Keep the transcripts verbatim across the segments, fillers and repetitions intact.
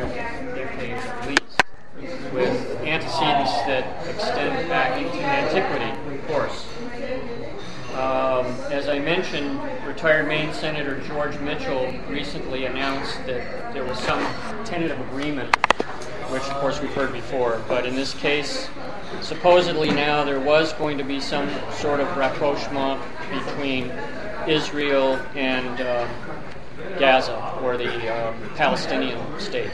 decades at least, with antecedents that extend back into antiquity, of course. Um, as I mentioned, retired Maine Senator George Mitchell recently announced that there was some tentative agreement, which of course we've heard before, but in this case, supposedly now there was going to be some sort of rapprochement between Israel and uh, Gaza, or the um, Palestinian state.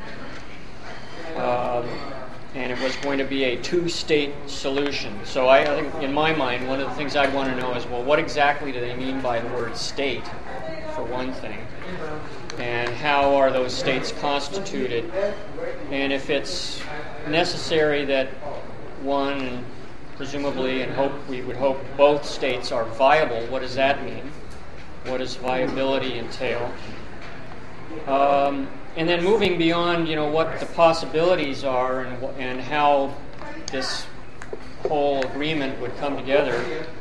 Um, and it was going to be a two-state solution. So I, I think, in my mind, one of the things I'd want to know is, well, what exactly do they mean by the word state, for one thing? And how are those states constituted? And if it's necessary that one, and presumably, and hope we would hope both states are viable, what does that mean? What does viability entail? Um, and then moving beyond, you know, what the possibilities are and and how this whole agreement would come together.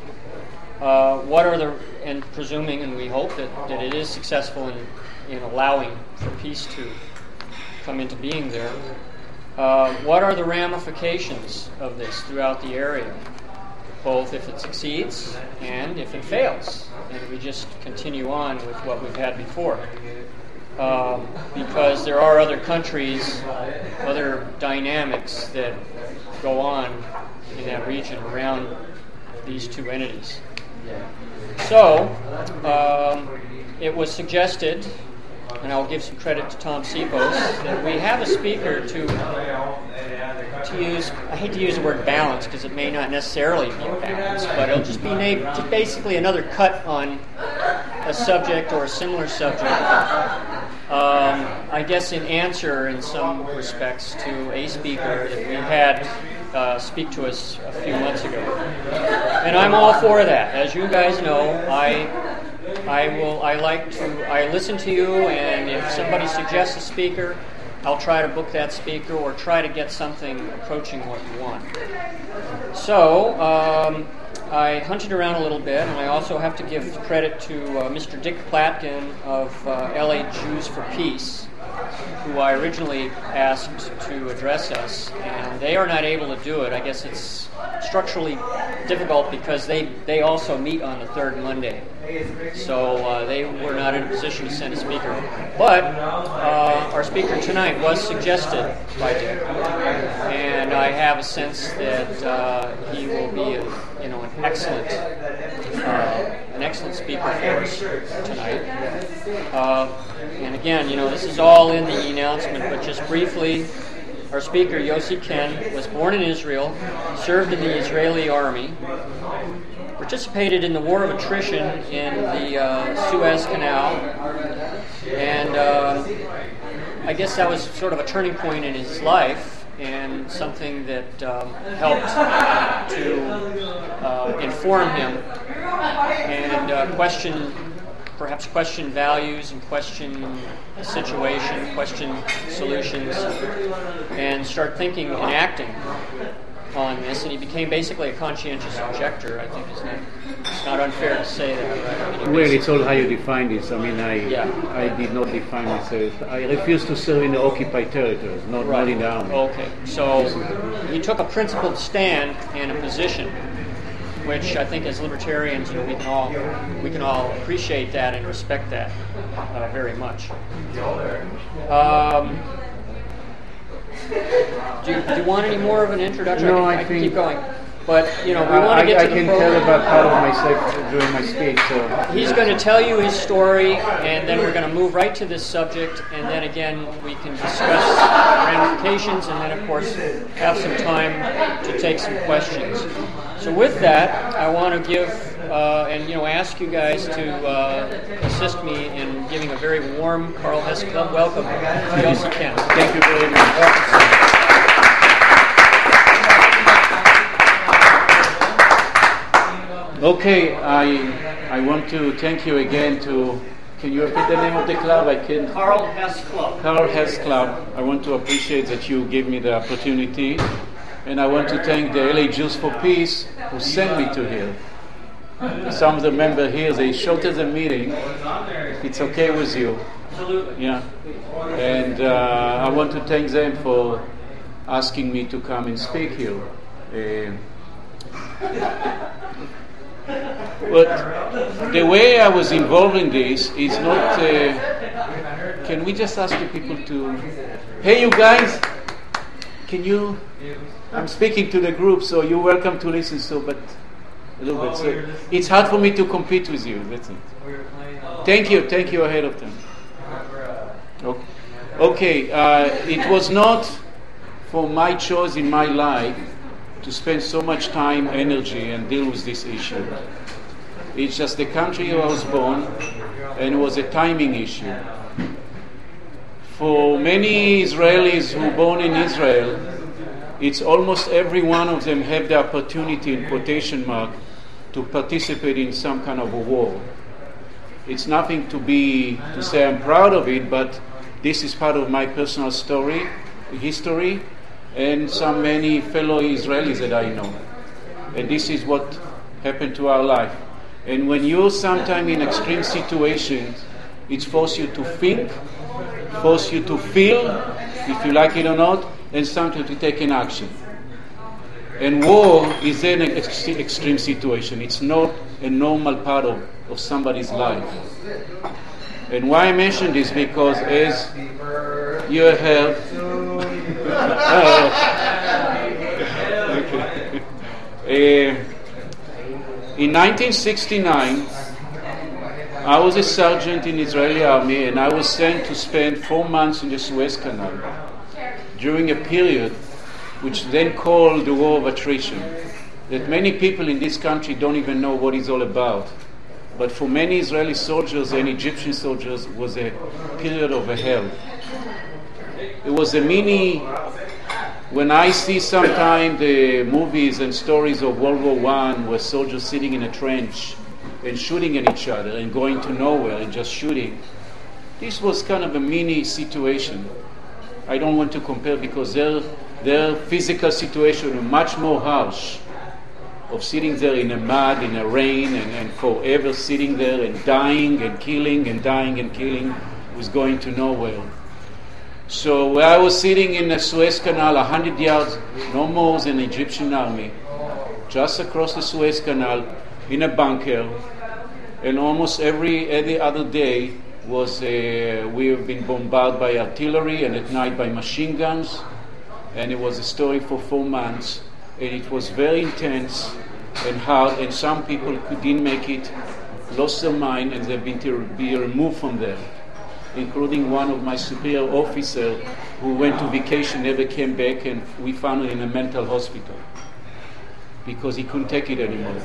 Uh, what are the, and presuming, and we hope that, that it is successful in, in allowing for peace to come into being there, uh, what are the ramifications of this throughout the area, both if it succeeds and if it fails, and we just continue on with what we've had before. Um, because there are other countries, other dynamics that go on in that region around these two entities. So, um, it was suggested, and I'll give some credit to Tom Sipos, that we have a speaker to to use, I hate to use the word balance because it may not necessarily be a balance, but it'll just be na- just basically another cut on a subject or a similar subject. Um, I guess in answer, in some respects, to a speaker that we had uh, speak to us a few months ago. And I'm all for that. As you guys know, I I will. I like to. I listen to you, and if somebody suggests a speaker, I'll try to book that speaker or try to get something approaching what you want. So um, I hunted around a little bit, and I also have to give credit to uh, Mister Dick Platkin of uh, L A Jews for Peace, who I originally asked to address us, and they are not able to do it. I guess it's structurally difficult because they, they also meet on the third Monday. So uh, they were not in a position to send a speaker. But uh, our speaker tonight was suggested by Dick, and I have a sense that uh, he will be a, you know, an excellent uh, an excellent speaker for us tonight. Uh, and again, you know, this is all in the announcement, but just briefly, our speaker, Yossi Ken, was born in Israel, served in the Israeli army, participated in the War of Attrition in the uh, Suez Canal, and uh, I guess that was sort of a turning point in his life and something that um, helped to uh, inform him and uh, question, perhaps question values and question the situation, question solutions, and start thinking and acting on this. And he became basically a conscientious objector, I think, isn't it? It's not unfair to say that, right? I mean, well, it's all how you define this. I mean, I yeah. I did not define myself. I refuse to serve in the occupied territories, not, right. not in the army. Okay, so he took a principled stand and a position, which I think as libertarians, you know, we can all we can all appreciate that and respect that uh, very much. Um, do, you, do you want any more of an introduction? No, I can, I, I can think keep going. But, you know, we want to get I, to the I can program. tell about part of myself during my speech. So He's going to tell you his story, and then we're going to move right to this subject, and then again we can discuss ramifications, and then of course have some time to take some questions. So with that, I want to give uh, and you know ask you guys to uh, assist me in giving a very warm Carl Hess Club welcome to Yossi Ken. Thank you very much. Okay, I I want to thank you again to, can you repeat the name of the club? I can. Carl Hess Club. Carl Hess Club. I want to appreciate that you gave me the opportunity, and I want to thank the L A Jews for Peace who sent me to here. Some of the members here, they shorted the meeting. If it's okay with you. Absolutely. Yeah. And uh, I want to thank them for asking me to come and speak here. Uh, but the way I was involved in this is not... Uh, can we just ask the people to... Hey, you guys, can you... I'm speaking to the group, so you're welcome to listen, so, but a little bit. So it's hard for me to compete with you, that's it. Thank you, thank you ahead of time. Okay, okay uh, it was not for my choice in my life to spend so much time, energy, and deal with this issue. It's just the country I was born, and it was a timing issue. For many Israelis who were born in Israel, it's almost every one of them have the opportunity, in quotation mark, to participate in some kind of a war. It's nothing to be, to say I'm proud of it, but this is part of my personal story, history, and some many fellow Israelis that I know. And this is what happened to our life. And when you're sometime in extreme situations, it forces you to think, forces you to feel, if you like it or not, and sometimes to take an action. And war is an ex- extreme situation. It's not a normal part of, of somebody's life. And why I mention this, because as you have... uh, okay. uh, in nineteen sixty-nine, I was a sergeant in the Israeli army, and I was sent to spend four months in the Suez Canal during a period which then called the war of attrition, that many people in this country don't even know what it's all about. But for many Israeli soldiers and Egyptian soldiers, it was a period of a hell. It was a mini... When I see sometimes the movies and stories of World War One, where soldiers sitting in a trench and shooting at each other and going to nowhere and just shooting, this was kind of a mini situation. I don't want to compare because their, their physical situation was much more harsh, of sitting there in the mud, in the rain, and, and forever sitting there and dying and killing and dying and killing, was going to nowhere. So where I was sitting in the Suez Canal, one hundred yards, no more than the Egyptian army, just across the Suez Canal, in a bunker, and almost every, every other day was uh, we have been bombarded by artillery and at night by machine guns, and it was a story for four months, and it was very intense and hard, and some people who didn't make it lost their mind and they've been to be removed from there, including one of my superior officers who went to vacation, never came back, and we found him in a mental hospital because he couldn't take it anymore.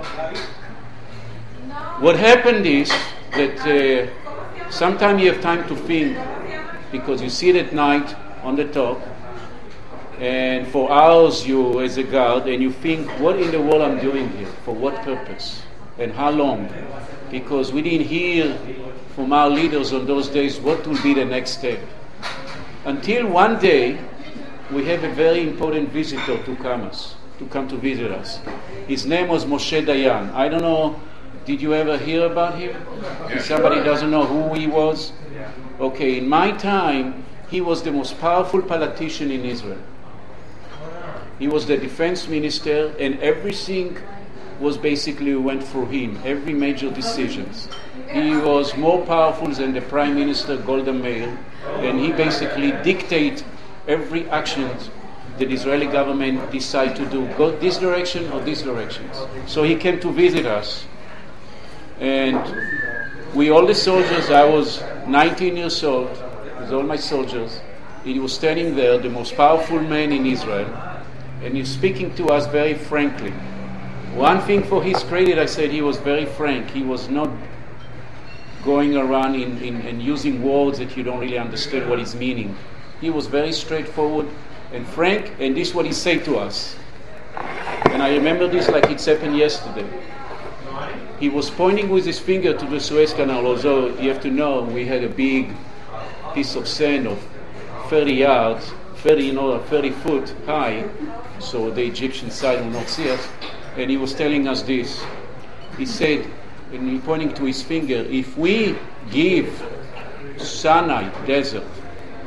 What happened is that uh, sometimes you have time to think, because you sit at night on the top, and for hours you as a guard, and you think, what in the world I'm doing here? For what purpose? And how long? Because we didn't hear from our leaders on those days what will be the next step. Until one day, we have a very important visitor to come us, to come to visit us. His name was Moshe Dayan. I don't know, did you ever hear about him? If somebody doesn't know who he was? Okay, in my time, he was the most powerful politician in Israel. He was the defense minister, and everything was basically went through him, every major decisions. He was more powerful than the Prime Minister Golda Meir, and he basically dictated every action the Israeli government decide to do, go this direction or this direction. So he came to visit us, and we all the soldiers, I was nineteen years old, with all my soldiers, he was standing there, the most powerful man in Israel, and he's speaking to us very frankly. One thing for his credit, I said he was very frank. He was not going around in, in, in using words that you don't really understand what he's meaning. He was very straightforward and frank, and this is what he said to us. And I remember this like it's happened yesterday. He was pointing with his finger to the Suez Canal, although you have to know we had a big piece of sand of thirty yards, thirty, you know, thirty foot high, so the Egyptian side will not see us. And he was telling us this. He said, and he pointing to his finger, if we give Sinai desert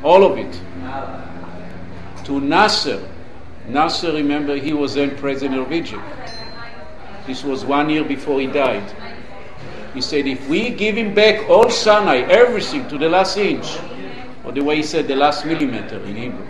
all of it. To Nasser. Nasser, remember, he was then president of Egypt. This was one year before he died. He said, if we give him back all Sinai, everything to the last inch, or the way he said, the last millimeter in Hebrew,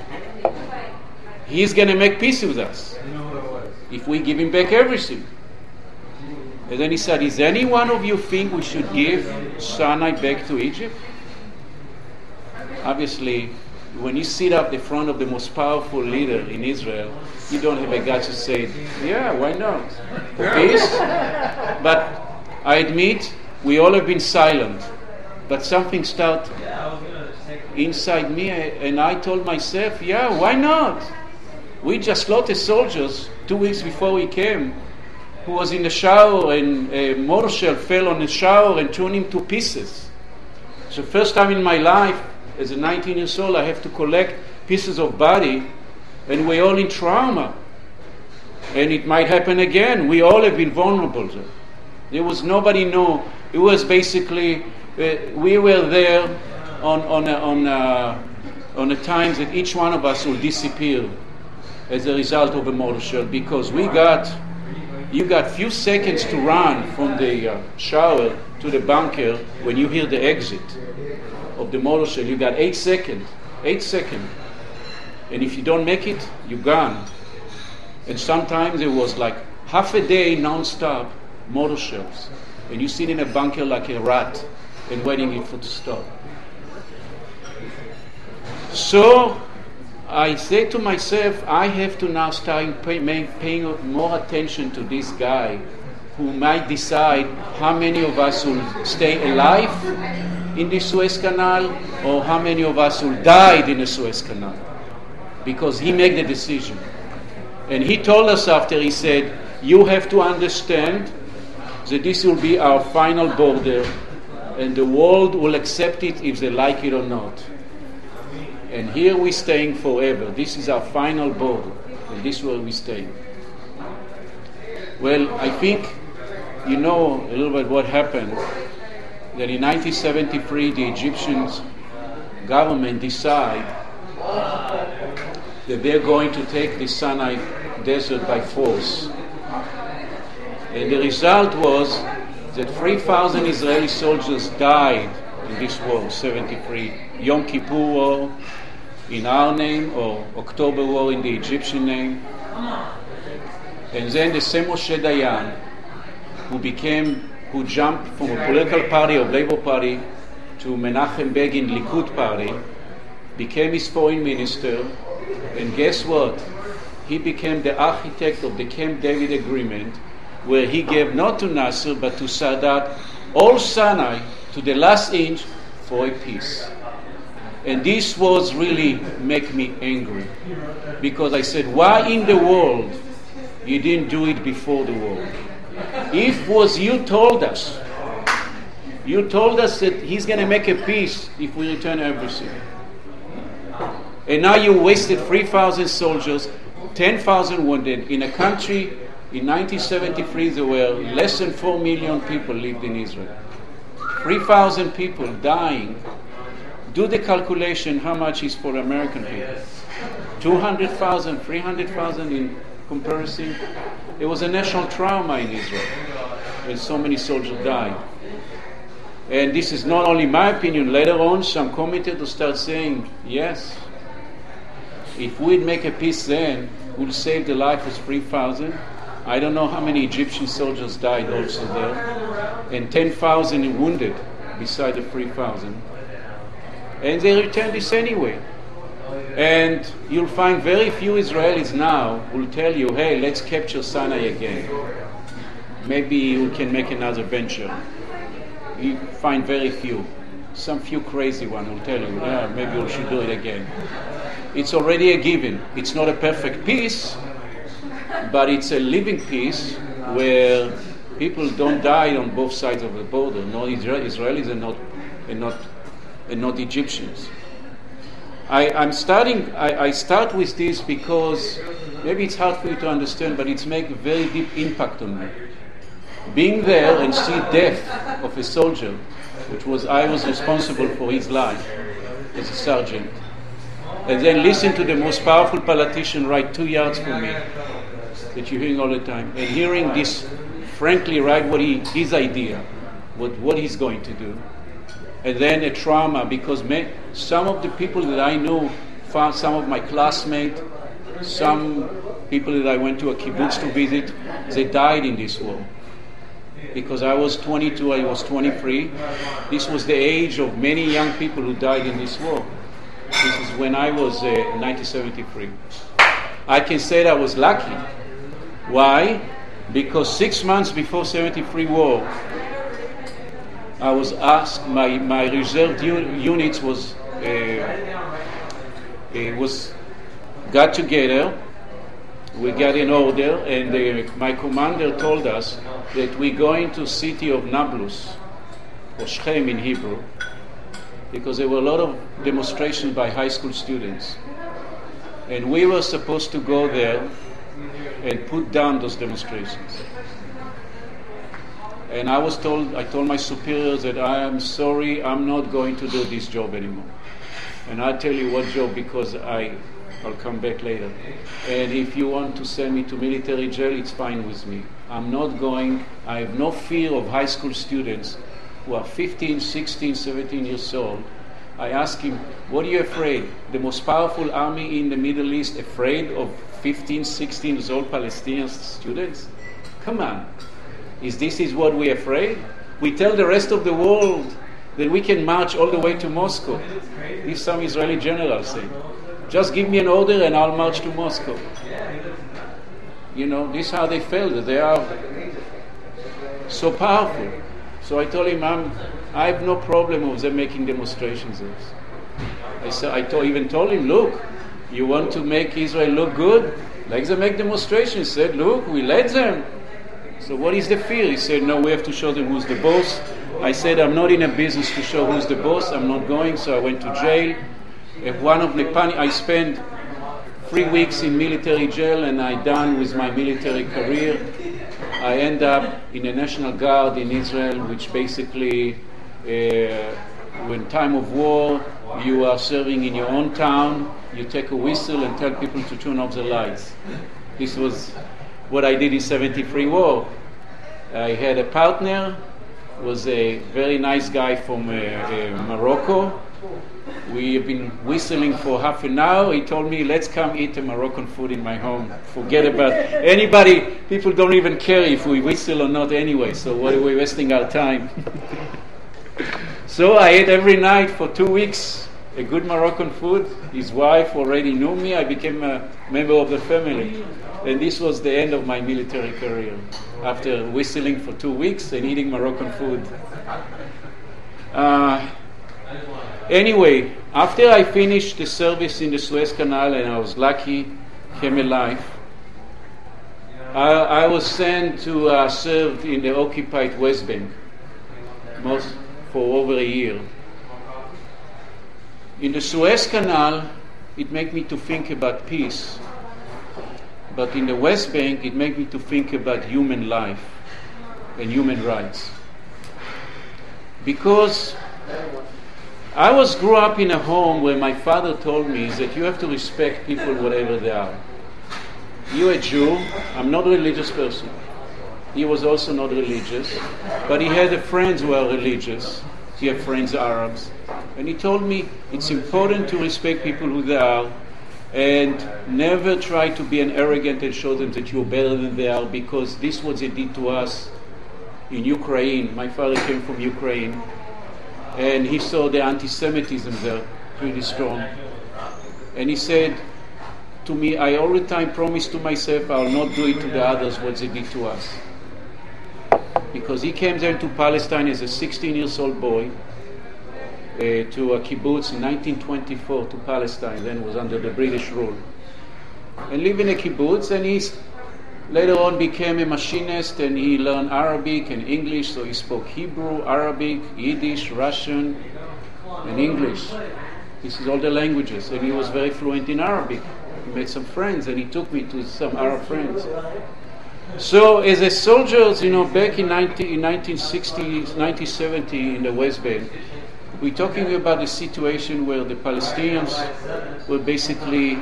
he's going to make peace with us. If we give him back everything. And then he said, is any one of you think we should give Sinai back to Egypt? Obviously, when you sit up the front of the most powerful leader in Israel, you don't have a guts to say, yeah, why not? For peace? But I admit, we all have been silent. But something started inside me, and I told myself, yeah, why not? We just slaughtered soldiers two weeks before we came, who was in the shower, and a mortar shell fell on the shower and turned him to pieces. It's the first time in my life, as a nineteen years old, I have to collect pieces of body, and we're all in trauma. And it might happen again. We all have been vulnerable. There was nobody knew. It was basically, uh, we were there on on a, on a, on a times that each one of us will disappear as a result of a mortar shell, because we got, you got few seconds to run from the uh, shower to the bunker when you hear the exit of the mortar shell. You got eight seconds, eight seconds. And if you don't make it, you're gone. And sometimes it was like half a day non-stop mortar shells. And you sit in a bunker like a rat and waiting it for to stop. So I say to myself, I have to now start pay, paying more attention to this guy who might decide how many of us will stay alive in the Suez Canal or how many of us will die in the Suez Canal. Because he made the decision. And he told us after, he said, you have to understand that this will be our final border and the world will accept it if they like it or not. And here we're staying forever. This is our final border, and this is where we stay. Well, I think you know a little bit what happened, that in nineteen seventy-three the Egyptian government decided that they're going to take the Sinai desert by force. And the result was that three thousand Israeli soldiers died in this war, seventy-three. Yom Kippur War in our name, or October War in the Egyptian name. And then the same Moshe Dayan, who became, who jumped from a political party of Labour Party to Menachem Begin Likud Party, became his foreign minister, and guess what? He became the architect of the Camp David Agreement, where he gave not to Nasser but to Sadat all Sinai to the last inch for a peace. And this was really make me angry, because I said, why in the world you didn't do it before the war? If was you told us, you told us that he's going to make a peace if we return everything. And now you wasted three thousand soldiers, ten thousand wounded in a country. In nineteen seventy-three, there were less than four million people lived in Israel. three thousand people dying. Do the calculation how much is for American people. two hundred thousand, three hundred thousand in comparison. It was a national trauma in Israel when so many soldiers died. And this is not only my opinion. Later on, some commentators start saying, yes, if we'd make a peace then, we'll save the life of three thousand. I don't know how many Egyptian soldiers died also there. And ten thousand wounded beside the three thousand. And they returned this anyway. And you'll find very few Israelis now who will tell you, hey, let's capture Sinai again. Maybe we can make another venture. You find very few. Some few crazy ones will tell you, yeah, maybe we should do it again. It's already a given. It's not a perfect peace, but it's a living peace where people don't die on both sides of the border. No Israelis and not, and not, and not Egyptians. I, I'm starting. I, I start with this because maybe it's hard for you to understand, but it's make a very deep impact on me. Being there and see death of a soldier, which was I was responsible for his life, as a sergeant. And then listen to the most powerful politician right two yards from me that you're hearing all the time. And hearing this frankly write what he, his idea, what, what he's going to do. And then a trauma, because may, some of the people that I knew, some of my classmates, some people that I went to a kibbutz to visit, they died in this war. Because I was twenty-two, I was twenty-three. This was the age of many young people who died in this war. This is when I was uh, nineteen seventy-three. I can say that I was lucky. Why? Because six months before seventy-three war, I was asked, my, my reserve un- units was, uh, it was got together, we got in order, and uh, my commander told us that we're going to city of Nablus, or Shechem in Hebrew, because there were a lot of demonstrations by high school students. And we were supposed to go there and put down those demonstrations. And I was told, I told my superiors that I am sorry, I'm not going to do this job anymore. And I'll tell you what job, because I, I'll come back later. And if you want to send me to military jail, it's fine with me. I'm not going, I have no fear of high school students who are fifteen, sixteen, seventeen years old. I asked him, what are you afraid? The most powerful army in the Middle East afraid of fifteen, sixteen years old Palestinian students? Come on. Is this is what we're afraid? We tell the rest of the world that we can march all the way to Moscow. If some Israeli general say, just give me an order and I'll march to Moscow. You know, this is how they felt. They are so powerful. So I told him, I'm, I have no problem with them making demonstrations. I, said, I told, even told him, look, you want to make Israel look good? Let them make demonstrations. He said, look, we let them. So what is the fear? He said, no, we have to show them who's the boss. I said, I'm not in a business to show who's the boss. I'm not going. So I went to jail. If one of the panic, I spent three weeks in military jail, and I done with my military career. I end up in the National Guard in Israel, which basically, uh, when time of war, you are serving in your own town. You take a whistle and tell people to turn off the lights. This was what I did in seventy-three war. I had a partner, was a very nice guy from uh, uh, Morocco. We have been whistling for half an hour. He told me, let's come eat a Moroccan food in my home. Forget about anybody. People don't even care if we whistle or not anyway, so why are we wasting our time? So I ate every night for two weeks a good Moroccan food. His wife already knew me. I became a member of the family. And this was the end of my military career, after whistling for two weeks and eating Moroccan food. Uh, anyway, after I finished the service in the Suez Canal, and I was lucky, came alive, I, I was sent to uh, serve in the occupied West Bank most for over a year. In the Suez Canal, it made me to think about peace. But in the West Bank, it made me to think about human life and human rights. Because I was grew up in a home where my father told me that you have to respect people whatever they are. You're a Jew. I'm not a religious person. He was also not religious. But he had friends who are religious. He had friends Arabs. And he told me it's important to respect people who they are, and never try to be an arrogant and show them that you're better than they are, because this is what they did to us in Ukraine. My father came from Ukraine, and he saw the anti-Semitism there pretty strong. And he said to me, I all the time promise to myself I'll not do it to the others what they did to us. Because he came there to Palestine as a sixteen years old boy, Uh, to a kibbutz in nineteen twenty-four, to Palestine, then was under the British rule, and lived in a kibbutz, and he later on became a machinist, and he learned Arabic and English, so he spoke Hebrew, Arabic, Yiddish, Russian, and English. This is all the languages, and he was very fluent in Arabic. He made some friends, and he took me to some Arab friends. So as a soldier, you know, back in, nineteen, in nineteen sixty, nineteen seventy in the West Bank, We're talking about a situation where the Palestinians were basically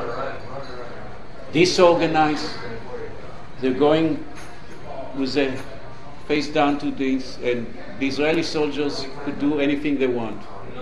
disorganized. They're going with their face down to this, and the Israeli soldiers could do anything they want.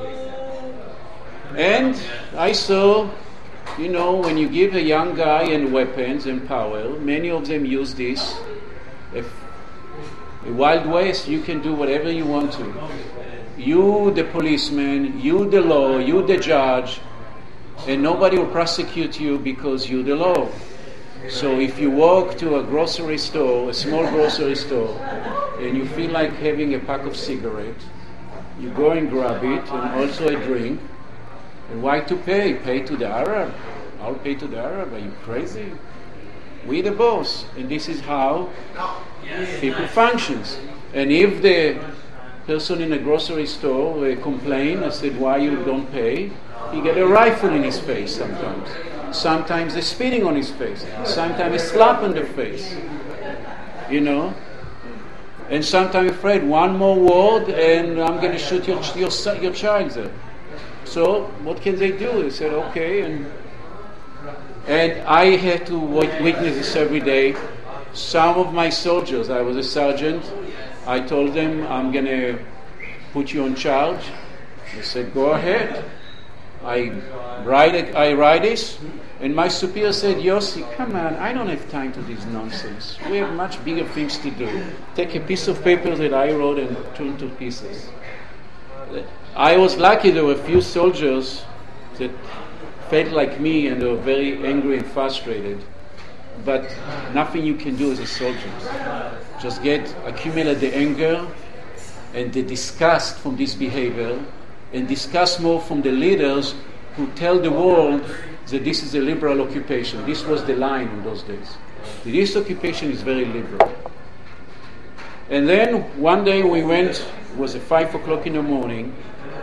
And I saw, you know, when you give a young guy and weapons and power, many of them use this. If a Wild West, you can do whatever you want to. You, the policeman, you, the law, you, the judge, and nobody will prosecute you because you're the law. So if you walk to a grocery store, a small grocery store, and you feel like having a pack of cigarettes, you go and grab it, and also a drink. And why to pay? Pay to the Arab. I'll pay to the Arab. Are you crazy? We the boss. And this is how people functions. And if the person in a grocery store uh, complain and said, why you don't pay, he get a rifle in his face sometimes. Sometimes a spitting on his face. Sometimes a slap on the face. You know? And sometimes afraid, one more word and I'm going to shoot your, your, your child there. So what can they do? They said, okay. And, and I had to witness this every day. Some of my soldiers, I was a sergeant, I told them, I'm going to put you on charge. They said, go ahead. I write it, I write this, and my superior said, Yossi, come on, I don't have time to this nonsense. We have much bigger things to do. Take a piece of paper that I wrote and turn to pieces. I was lucky there were a few soldiers that felt like me and they were very angry and frustrated. But nothing you can do as a soldier. Just get, accumulate the anger and the disgust from this behavior, and discuss more from the leaders who tell the world that this is a liberal occupation. This was the line in those days. This occupation is very liberal. And then one day we went, it was at five o'clock in the morning,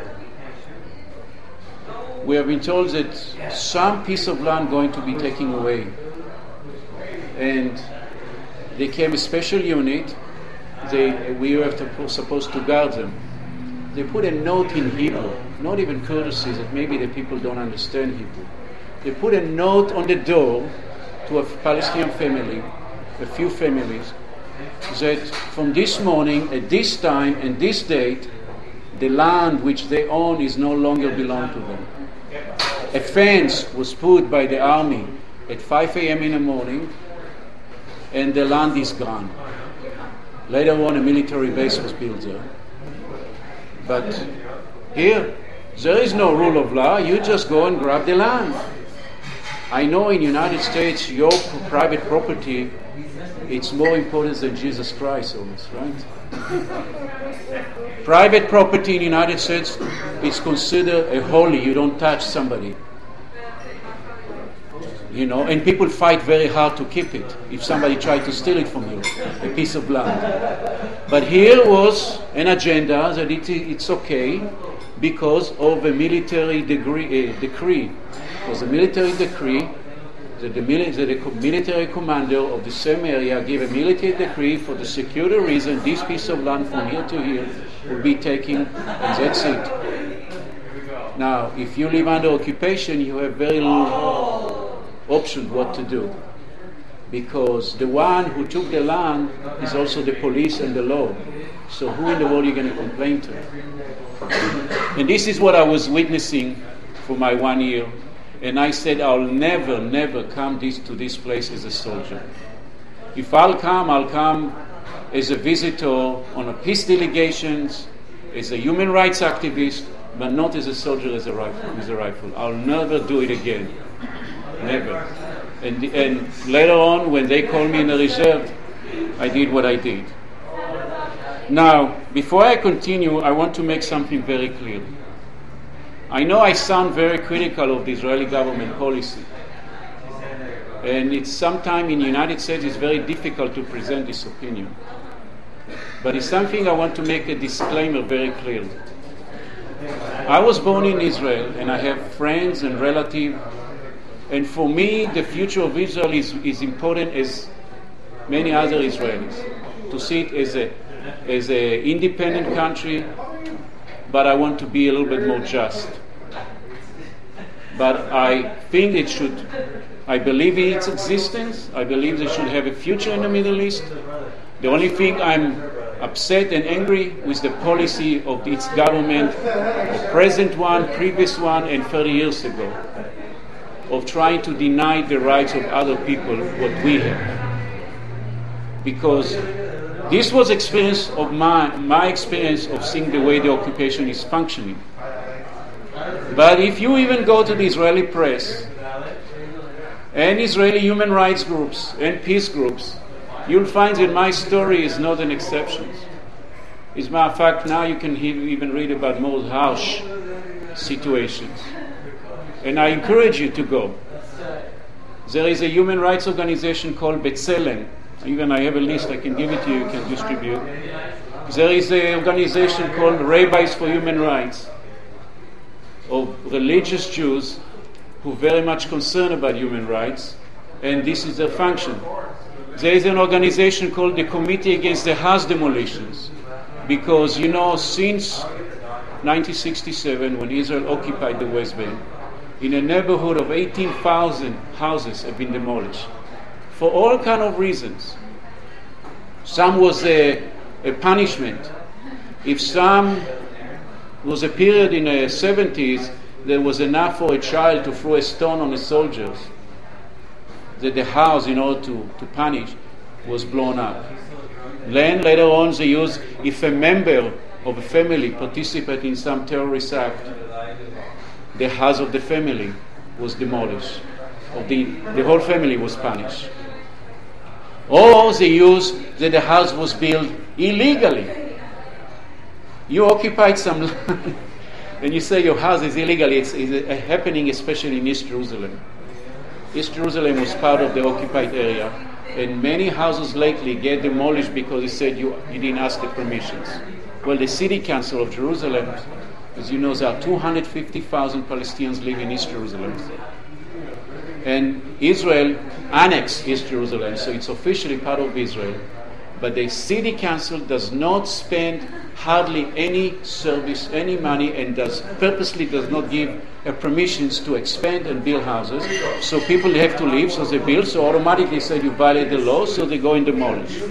we have been told that some piece of land going to be taken away. And they came a special unit, they, we were to, supposed to guard them. They put a note in Hebrew, not even courtesy that maybe the people don't understand Hebrew. They put a note on the door to a Palestinian family, a few families, that from this morning, at this time and this date, the land which they own is no longer belong to them. A fence was put by the army at five a.m. in the morning, and the land is gone. Later on, a military base was built there. But here, there is no rule of law. You just go and grab the land. I know in the United States, your private property, it's more important than Jesus Christ almost, right? Private property in the United States is considered a holy. You don't touch somebody. You know, and people fight very hard to keep it if somebody tried to steal it from you, a piece of land. But here was an agenda that it, it's okay because of a military degree, uh, decree. It was a military decree that the, mili- that the military commander of the same area gave a military decree for the security reason this piece of land from here to here will be taken, and that's it. Now, if you live under occupation, you have very little option what to do, because the one who took the land is also the police and the law. So who in the world are you going to complain to? And this is what I was witnessing for my one year. And I said, I'll never, never come this, to this place as a soldier. If I'll come, I'll come as a visitor on a peace delegations, as a human rights activist, but not as a soldier as a rifle. With a rifle. I'll never do it again. Never. And, and later on, when they called me in the reserve, I did what I did. Now, before I continue, I want to make something very clear. I know I sound very critical of the Israeli government policy. And it's sometimes in the United States it's very difficult to present this opinion. But it's something I want to make a disclaimer very clearly. I was born in Israel, and I have friends and relatives. And for me, the future of Israel is, is important as many other Israelis. To see it as a as an independent country but I want to be a little bit more just. But I think it should, I believe in its existence. I believe they should have a future in the Middle East. The only thing I'm upset and angry with the policy of its government, the present one, previous one, and thirty years ago, of trying to deny the rights of other people what we have. Because this was experience of my, my experience of seeing the way the occupation is functioning. But if you even go to the Israeli press and Israeli human rights groups and peace groups, you'll find that my story is not an exception. As a matter of fact, now you can even read about more harsh situations. And I encourage you to go. There is a human rights organization called B'Tselem. Even I have a list, I can give it to you, you can distribute. There is an organization called Rabbis for Human Rights, of religious Jews who are very much concerned about human rights, and this is their function. There is an organization called the Committee Against the House Demolitions, because, you know, since nineteen sixty-seven, when Israel occupied the West Bank, in a neighborhood of eighteen thousand houses have been demolished, for all kind of reasons. Some was a, a punishment. If some was a period in the seventies, there was enough for a child to throw a stone on the soldiers, that the house, in order to, to punish, was blown up. Then later on they used, if a member of a family participated in some terrorist act, the house of the family was demolished. Of the, the whole family was punished. Or they used that the house was built illegally. You occupied some land and you say your house is illegal. It's, it's happening especially in East Jerusalem. East Jerusalem was part of the occupied area, and many houses lately get demolished because they said you, you didn't ask the permissions. Well, the city council of Jerusalem, as you know, there are two hundred fifty thousand Palestinians living in East Jerusalem. And Israel annexed East Jerusalem, so it's officially part of Israel. But the city council does not spend hardly any service, any money, and does purposely does not give uh, permissions to expand and build houses. So people have to leave, so they build, so automatically say you violate the law, so they go and demolish.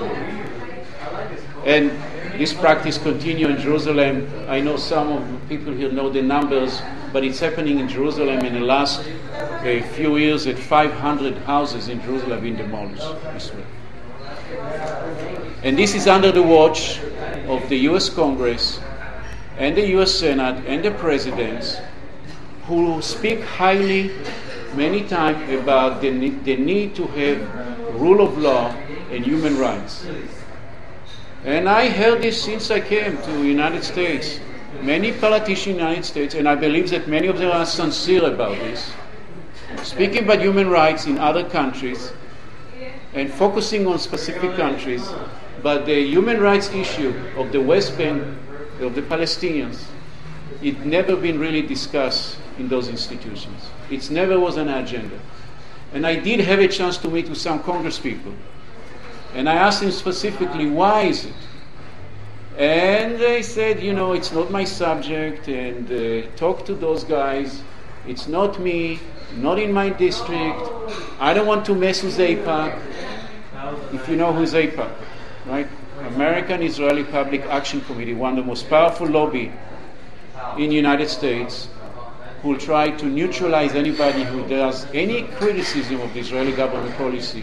And this practice continues in Jerusalem. I know some of the people here know the numbers, but it's happening in Jerusalem in the last uh, few years that five hundred houses in Jerusalem have been demolished this way. And this is under the watch of the U S Congress and the U S Senate and the presidents, who speak highly many times about the need, the need to have rule of law and human rights. And I heard this since I came to the United States. Many politicians in the United States, and I believe that many of them are sincere about this, speaking about human rights in other countries and focusing on specific countries, but the human rights issue of the West Bank, of the Palestinians, it never been really discussed in those institutions. It never was an agenda. And I did have a chance to meet with some Congress people. And I asked them specifically, why is it? And they said, you know, it's not my subject, and uh, talk to those guys. It's not me, not in my district. I don't want to mess with AIPAC. If you know who's AIPAC, right? American Israeli Public Action Committee, one of the most powerful lobby in the United States, who will try to neutralize anybody who does any criticism of the Israeli government policy.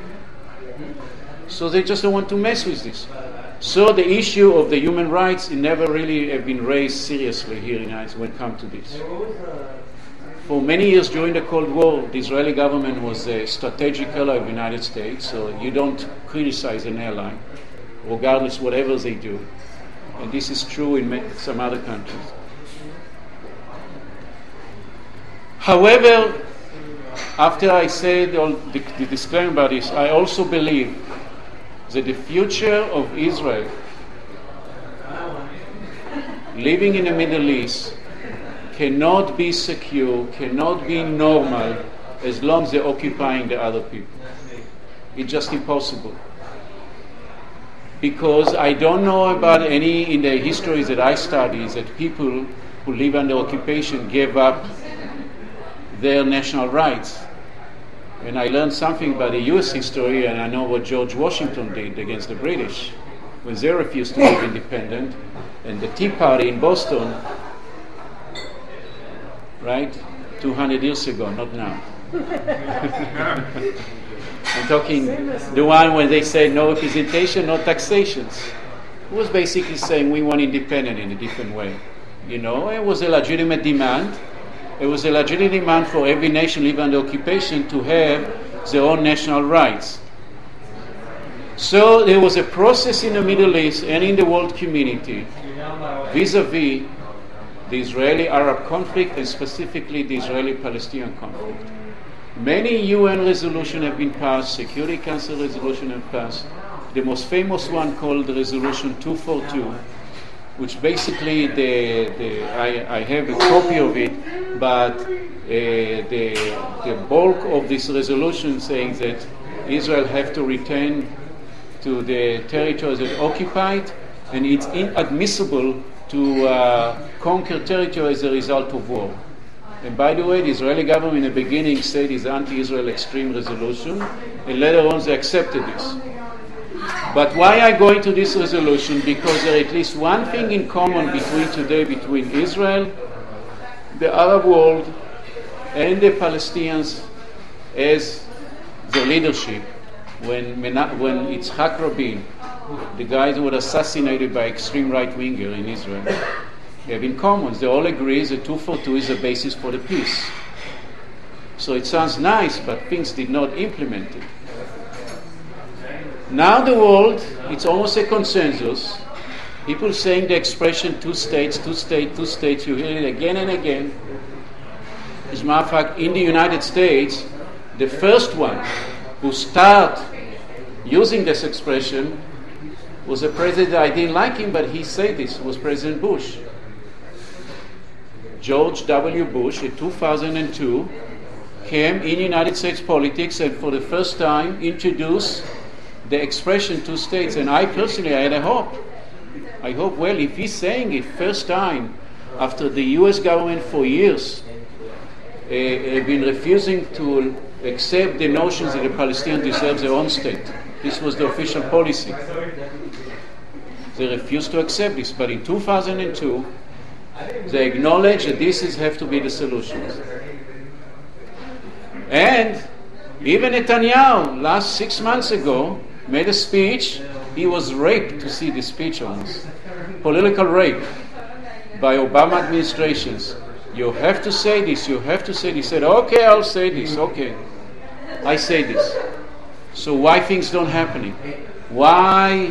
So they just don't want to mess with this. So the issue of the human rights never really have been raised seriously here in the United States when it comes to this. For many years during the Cold War, the Israeli government was a strategic ally of the United States, so you don't criticize an ally, regardless whatever they do. And this is true in some other countries. However, after I said all the, the disclaimer about this, I also believe that the future of Israel living in the Middle East cannot be secure, cannot be normal as long as they're occupying the other people. It's just impossible. because I don't know about any in the histories that I study that people who live under occupation gave up their national rights. And I learned something about the U S history, and I know what George Washington did against the British when they refused to be independent, and the Tea Party in Boston, right, two hundred years ago, not now. I'm talking the one when they say no representation, no taxations. It was basically saying we want independence in a different way. You know, it was a legitimate demand. It was a legitimate demand for every nation living under occupation to have their own national rights. So there was a process in the Middle East and in the world community vis-a-vis the Israeli-Arab conflict, and specifically the Israeli-Palestinian conflict. Many U N resolutions have been passed, Security Council resolutions have passed. The most famous one called the Resolution two forty-two, which basically the, the I, I have a copy of it, but uh, the, the bulk of this resolution saying that Israel have to return to the territories it occupied, and it's inadmissible to uh, conquer territory as a result of war. And by the way, the Israeli government in the beginning said it's anti-Israel extreme resolution, and later on they accepted this. But why I go into this resolution? Because there is at least one thing in common between today, between Israel, the Arab world, and the Palestinians as the leadership. When, when Yitzhak Rabin, the guy who was assassinated by extreme right-winger in Israel, they have in common. They all agree that two forty-two is the basis for the peace. So it sounds nice, but things did not implement it. Now the world, it's almost a consensus. People saying the expression two states, two states, two states, you hear it again and again. As a matter of fact, in the United States, the first one who started using this expression was a president. I didn't like him, but he said this, was President Bush. George W. Bush, in two thousand two, came in United States politics and for the first time introduced the expression two states. And I personally, I had a hope. I hope, well, if he's saying it first time after the U S government for years uh, have been refusing to accept the notions that the Palestinians deserve their own state. This was the official policy. They refused to accept this. But in two thousand two, they acknowledged that this is have to be the solution. And even Netanyahu, last six months ago, made a speech. He was raped to see this speech almost. Political rape by Obama administrations. You have to say this, you have to say this. He said, okay, I'll say this, okay. I say this. So why things don't happening? Why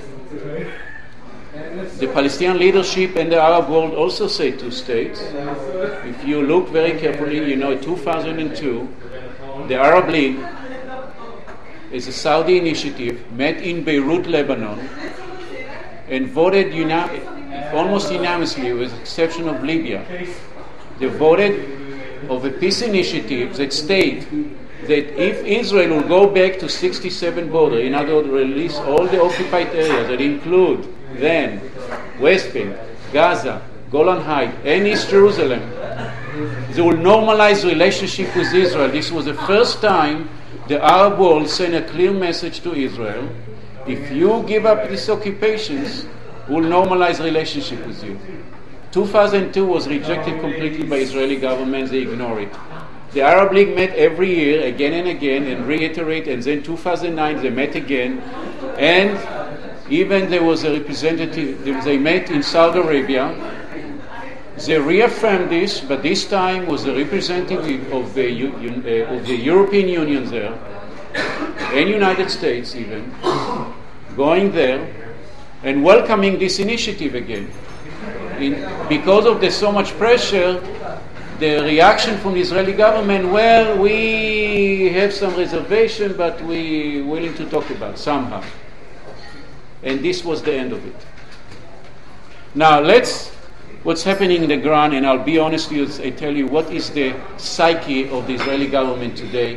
the Palestinian leadership and the Arab world also say two states? If you look very carefully, you know, in two thousand two, the Arab League, is a Saudi initiative, met in Beirut, Lebanon, and voted uni- almost unanimously, with the exception of Libya. They voted of a peace initiative that stated that if Israel will go back to sixty-seven border, in other words, release all the occupied areas that include then West Bank, Gaza, Golan Heights, and East Jerusalem, they will normalize relationship with Israel. This was the first time the Arab world sent a clear message to Israel: if you give up these occupations, we'll normalize relationship with you. two thousand two was rejected completely by Israeli government. They ignore it. The Arab League met every year, again and again, and reiterate, and then two thousand nine they met again, and even there was a representative, they met in Saudi Arabia. They reaffirmed this, but this time was the representative of the, uh, of the European Union there, and United States even, going there and welcoming this initiative again. In, because of the so much pressure, the reaction from the Israeli government, well, we have some reservation, but we willing to talk about somehow. And this was the end of it. Now let's, what's happening in the ground, and I'll be honest with you, I tell you what is the psyche of the Israeli government today.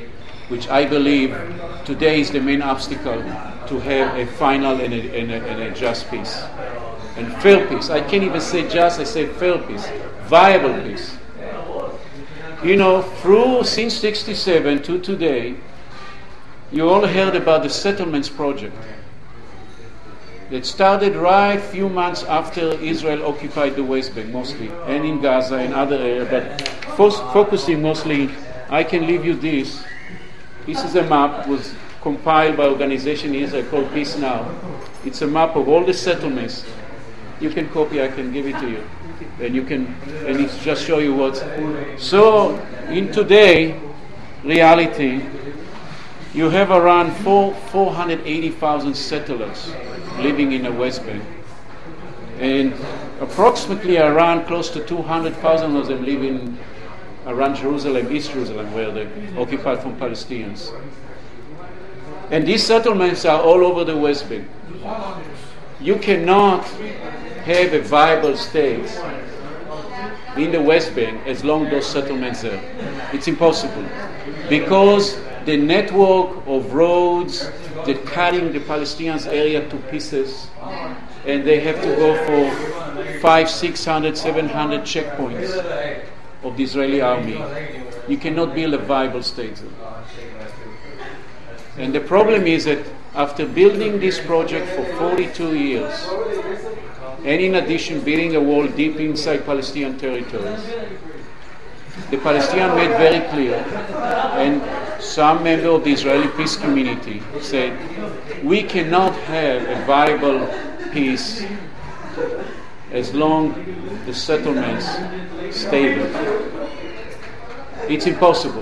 which I believe today is the main obstacle to have a final and a, and a, and a just peace. And fair peace. I can't even say just, I say fair peace. Viable peace. You know, through since sixty-seven to today, you all heard about the settlements project. It started right few months after Israel occupied the West Bank, mostly, and in Gaza and other areas, but fo- focusing mostly. I can leave you this. This is a map. It was compiled by an organization in Israel called Peace Now. It's a map of all the settlements. You can copy. I can give it to you, and you can, and it just show you what. So in today reality, you have around four four hundred eighty thousand settlers living in the West Bank, and approximately around close to two hundred thousand of them live in around Jerusalem, East Jerusalem, where they're occupied from Palestinians. And these settlements are all over the West Bank. You cannot have a viable state in the West Bank as long as those settlements are there. It's impossible, because the network of roads that cutting the Palestinians area to pieces, and they have to go for five, six hundred, seven hundred checkpoints of the Israeli army. You cannot build a viable state there. And the problem is that after building this project for forty-two years, and in addition building a wall deep inside Palestinian territories, the Palestinians made very clear, and some member of the Israeli peace community said, we cannot have a viable peace as long as the settlements stay there. It's impossible.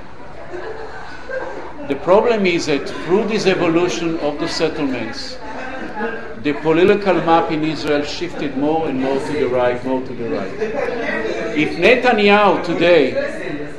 The problem is that through this evolution of the settlements, the political map in Israel shifted more and more to the right, more to the right. If Netanyahu today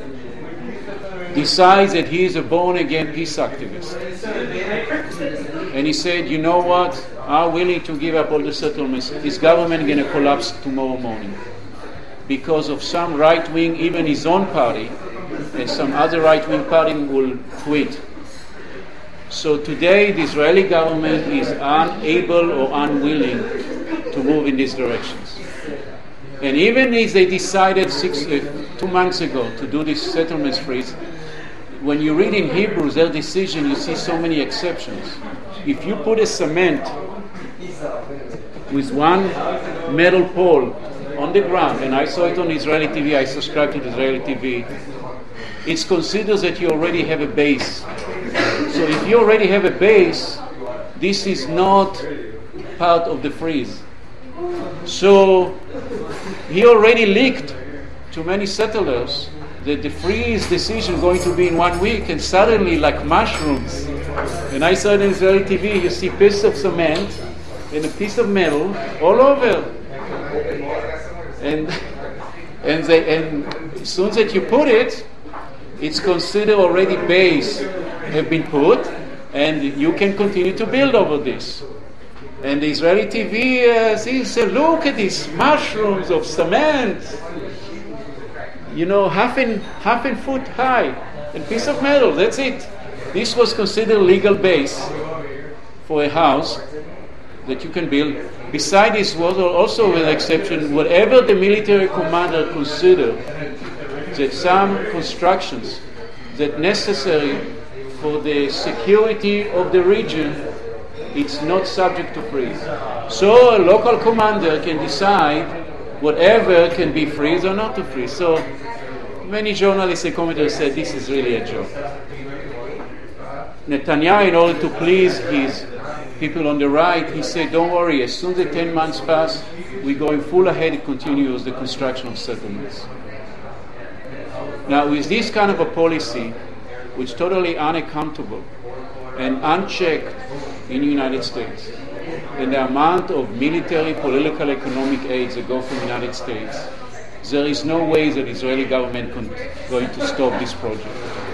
decides that he is a born-again peace activist, and he said, you know what, I'm willing to give up all the settlements, his government is going to collapse tomorrow morning because of some right-wing, even his own party, and some other right-wing party will quit. So today the Israeli government is unable or unwilling to move in these directions. And even if they decided six, uh, two months ago to do this settlements freeze, when you read in Hebrews their decision, you see so many exceptions. If you put a cement with one metal pole on the ground, and I saw it on Israeli T V, I subscribe to the Israeli T V, it's considered that you already have a base. So if you already have a base, this is not part of the freeze. So he already leaked to many settlers that the freeze decision going to be in one week, and suddenly, like mushrooms, and I saw it in Israeli T V, you see a piece of cement and a piece of metal all over, and and they, and as soon as that you put it, it's considered already base have been put, and you can continue to build over this. And the Israeli T V uh, says, look at these mushrooms of cement, you know, half an half a foot high, and piece of metal. That's it. This was considered legal base for a house that you can build. Besides this, was also an exception. Whatever the military commander considered that some constructions that necessary for the security of the region, it's not subject to freeze. So a local commander can decide whatever can be freeze or not to freeze. So many journalists and commentators said this is really a joke. Netanyahu, in order to please his people on the right, he said, don't worry, as soon as the ten months pass, we're going full ahead and continues the construction of settlements. Now, with this kind of a policy, which is totally unaccountable and unchecked in the United States, and the amount of military, political, economic aids that go from the United States, there is no way that the Israeli government is going to stop this project.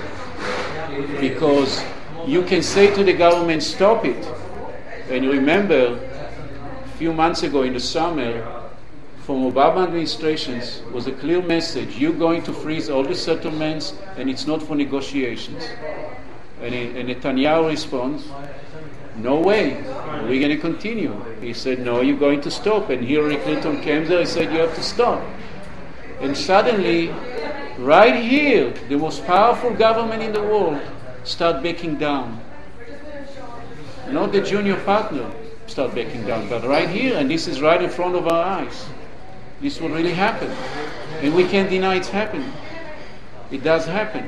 Because you can say to the government, stop it. And you remember, a few months ago in the summer, from Obama administrations was a clear message, you're going to freeze all the settlements and it's not for negotiations. And, and Netanyahu responds, no way, we're going to continue. He said, no, you're going to stop. And Hillary Clinton came there and said, you have to stop. And suddenly, right here, the most powerful government in the world start backing down. Not the junior partner start backing down, but right here, and this is right in front of our eyes. This will really happen. And we can't deny it's happening. It does happen.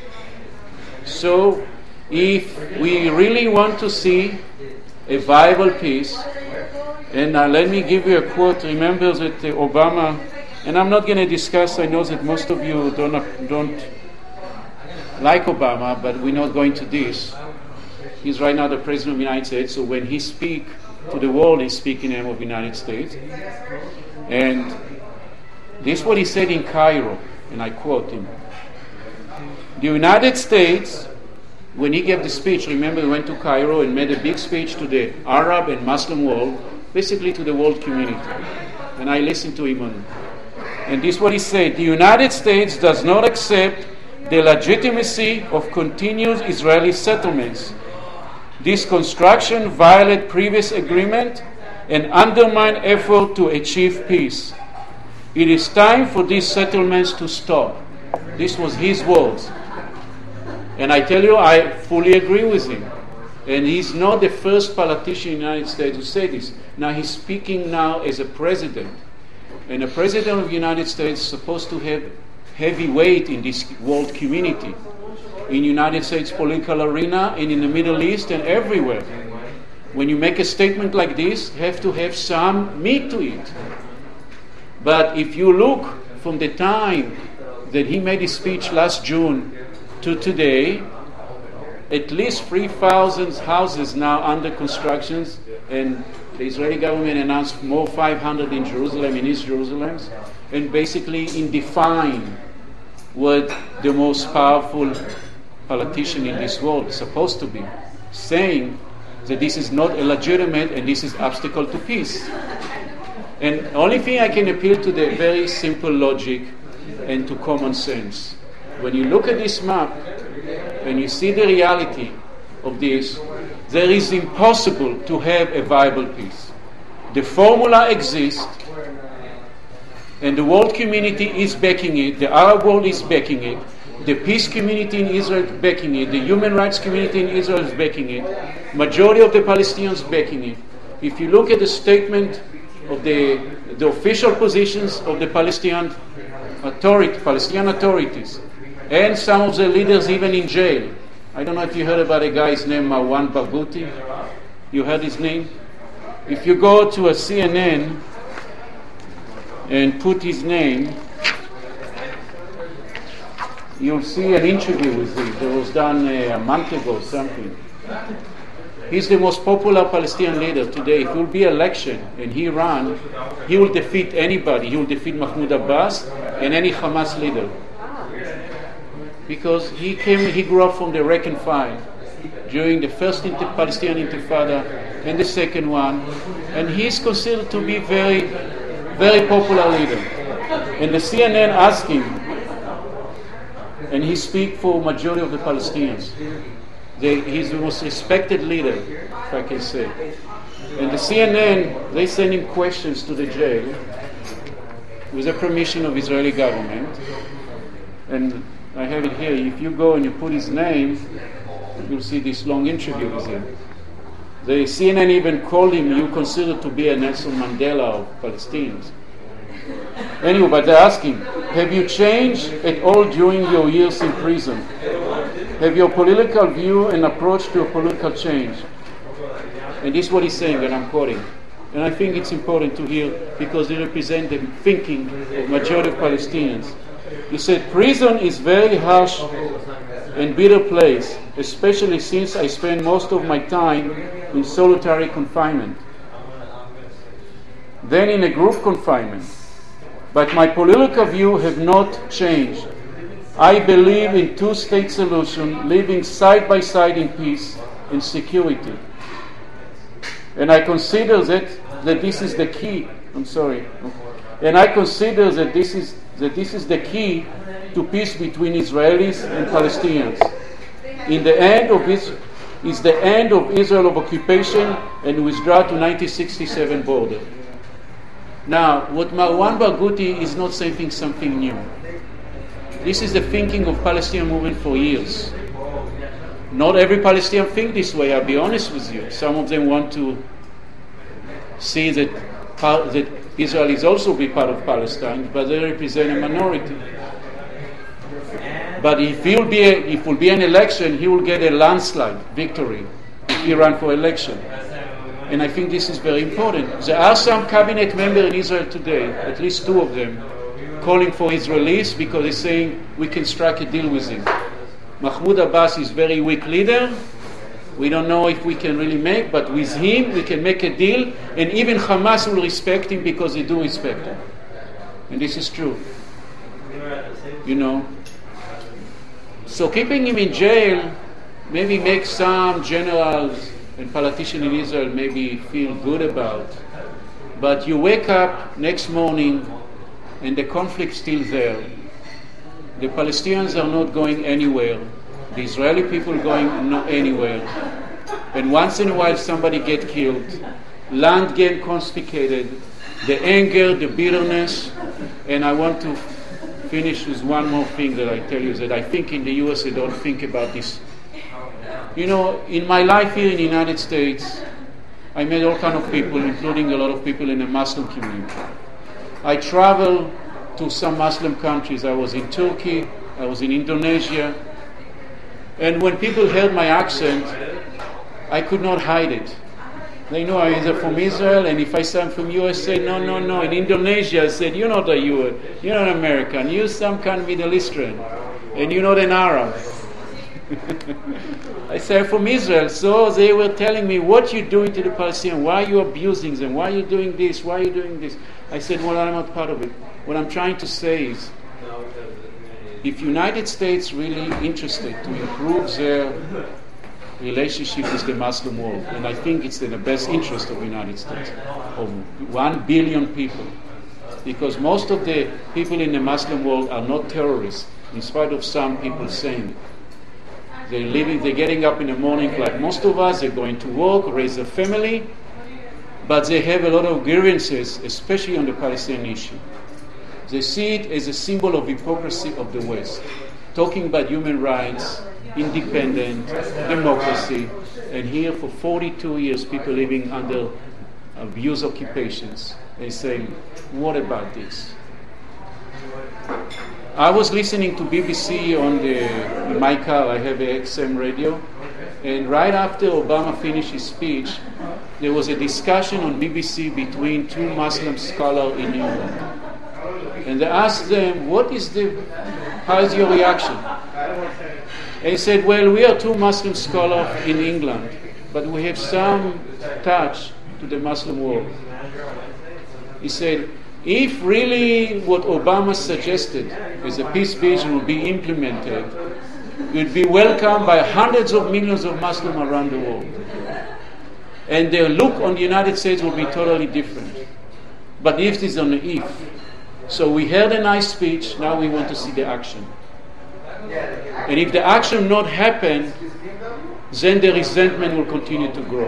So, if we really want to see a viable peace, and uh, let me give you a quote. Remember that uh, Obama, and I'm not going to discuss, I know that most of you don't, don't like Obama, but we're not going to this. He's right now the President of the United States, so when he speaks to the world, he speaks in the name of the United States. And this is what he said in Cairo, and I quote him. The United States, when he gave the speech, remember he went to Cairo and made a big speech to the Arab and Muslim world, basically to the world community. And I listened to him on. And this is what he said. The United States does not accept the legitimacy of continuous Israeli settlements. This construction violates previous agreement and undermines effort to achieve peace. It is time for these settlements to stop. This was his words. And I tell you, I fully agree with him. And he's not the first politician in the United States to say this. Now he's speaking now as a president. And a president of the United States is supposed to have heavy weight in this world community, in the United States political arena, and in the Middle East, and everywhere. When you make a statement like this, you have to have some meat to it. But if you look from the time that he made his speech last June to today, at least three thousand houses now under construction, and the Israeli government announced more five hundred in Jerusalem, in East Jerusalem, and basically in define what the most powerful politician in this world is supposed to be, saying that this is not a legitimate and this is obstacle to peace. And the only thing I can appeal to the very simple logic and to common sense. When you look at this map and you see the reality of this, there is impossible to have a viable peace. The formula exists, and the world community is backing it, the Arab world is backing it, the peace community in Israel is backing it, the human rights community in Israel is backing it, majority of the Palestinians backing it. If you look at the statement of the, the official positions of the Palestinian authority, Palestinian authorities, and some of the leaders even in jail. I don't know if you heard about a guy's name, Marwan Barghouti. You heard his name? If you go to a C N N and put his name, you'll see an interview with him that was done uh, a month ago or something. He's the most popular Palestinian leader today. If it will be election and he run, he will defeat anybody. He will defeat Mahmoud Abbas and any Hamas leader. Because he came, he grew up from the rank and file during the first inter- Palestinian Intifada and the second one, and he's considered to be very, very popular leader. And the C N N asked him, and he speaks for majority of the Palestinians. They, he's the most respected leader, if I can say. And the C N N, they send him questions to the jail with the permission of Israeli government. And I have it here. If you go and you put his name, you'll see this long interview with him. The C N N even called him, you considered to be a Nelson Mandela of Palestinians. Anyway, but they asked him, have you changed at all during your years in prison? Have your political view and approach to a political change? And this is what he's saying, and I'm quoting. And I think it's important to hear because they represent the thinking of majority of Palestinians. He said, prison is very harsh and bitter place, especially since I spend most of my time in solitary confinement, then in a group confinement. But my political view have not changed. I believe in two-state solution, living side by side in peace and security. And I consider that, that this is the key. I'm sorry. And I consider that this is that this is the key to peace between Israelis and Palestinians. in the end of Israel, is the end of Israel of occupation and withdrawal to nineteen sixty-seven border. Now, what Marwan Barghouti is not saying something new. This is the thinking of Palestinian movement for years. Not every Palestinian think this way, I'll be honest with you. Some of them want to see that, that Israel is also be part of Palestine, but they represent a minority. But if he will be a, if will be an election, he will get a landslide victory if he run for election. And I think this is very important. There are some cabinet members in Israel today, at least two of them, calling for his release because they're saying we can strike a deal with him. Mahmoud Abbas is a very weak leader. We don't know if we can really make, but with him we can make a deal, and even Hamas will respect him because they do respect him. And this is true. You know. So keeping him in jail maybe makes some generals and politicians in Israel maybe feel good about. But you wake up next morning and the conflict's still there. The Palestinians are not going anywhere. The Israeli people going not anywhere. And once in a while somebody get killed. Land get confiscated. The anger, the bitterness. And I want to finish with one more thing that I tell you, that I think in the U S they don't think about this. You know, in my life here in the United States, I met all kind of people, including a lot of people in the Muslim community. I traveled to some Muslim countries. I was in Turkey, I was in Indonesia. And when people heard my accent, I could not hide it. They know I'm either from Israel, and if I say I'm from U S, say, no, no, no. In Indonesia, I said, you're not a U S, you're not American, you're some kind of Middle Eastern, and you're not an Arab. I said, I'm from Israel. So they were telling me, what you doing to the Palestinians? Why are you abusing them? Why are you doing this? Why are you doing this? I said, well, I'm not part of it. What I'm trying to say is, if United States really interested to improve their relationship with the Muslim world, and I think it's in the best interest of the United States, of one billion people, because most of the people in the Muslim world are not terrorists, in spite of some people saying it. They're living, they're getting up in the morning like most of us, they're going to work, raise a family, but they have a lot of grievances, especially on the Palestinian issue. They see it as a symbol of hypocrisy of the West, talking about human rights, independent, democracy, and here for forty-two years people living under abuse occupations. They say, what about this? I was listening to B B C on the, in my car, I have a X M radio, and right after Obama finished his speech, there was a discussion on B B C between two Muslim scholars in England. And they asked them, what is the, how is your reaction? And he said, well, we are two Muslim scholars in England, but we have some touch to the Muslim world. He said, if really what Obama suggested as a peace vision would be implemented, it would be welcomed by hundreds of millions of Muslims around the world. And their look on the United States will be totally different. But if this is on the if. So we heard a nice speech, now we want to see the action. And if the action not happen, then the resentment will continue to grow.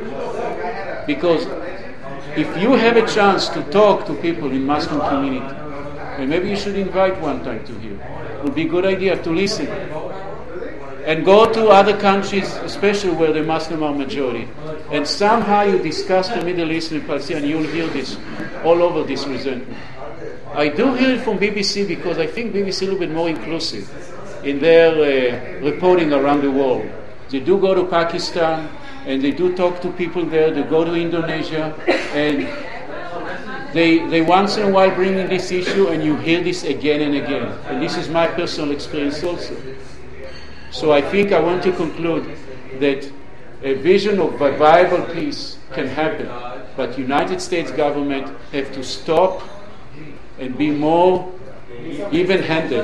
Because if you have a chance to talk to people in Muslim community, and maybe you should invite one time to here, it would be a good idea to listen. And go to other countries, especially where the Muslims are majority. And somehow you discuss the Middle East and Palestine, and you'll hear this all over, this resentment. I do hear it from B B C because I think B B C is a little bit more inclusive in their uh, reporting around the world. They do go to Pakistan and they do talk to people there. They go to Indonesia and they they once in a while bring in this issue, and you hear this again and again. And this is my personal experience also. So I think I want to conclude that a vision of a viable peace can happen, but United States government have to stop and be more even-handed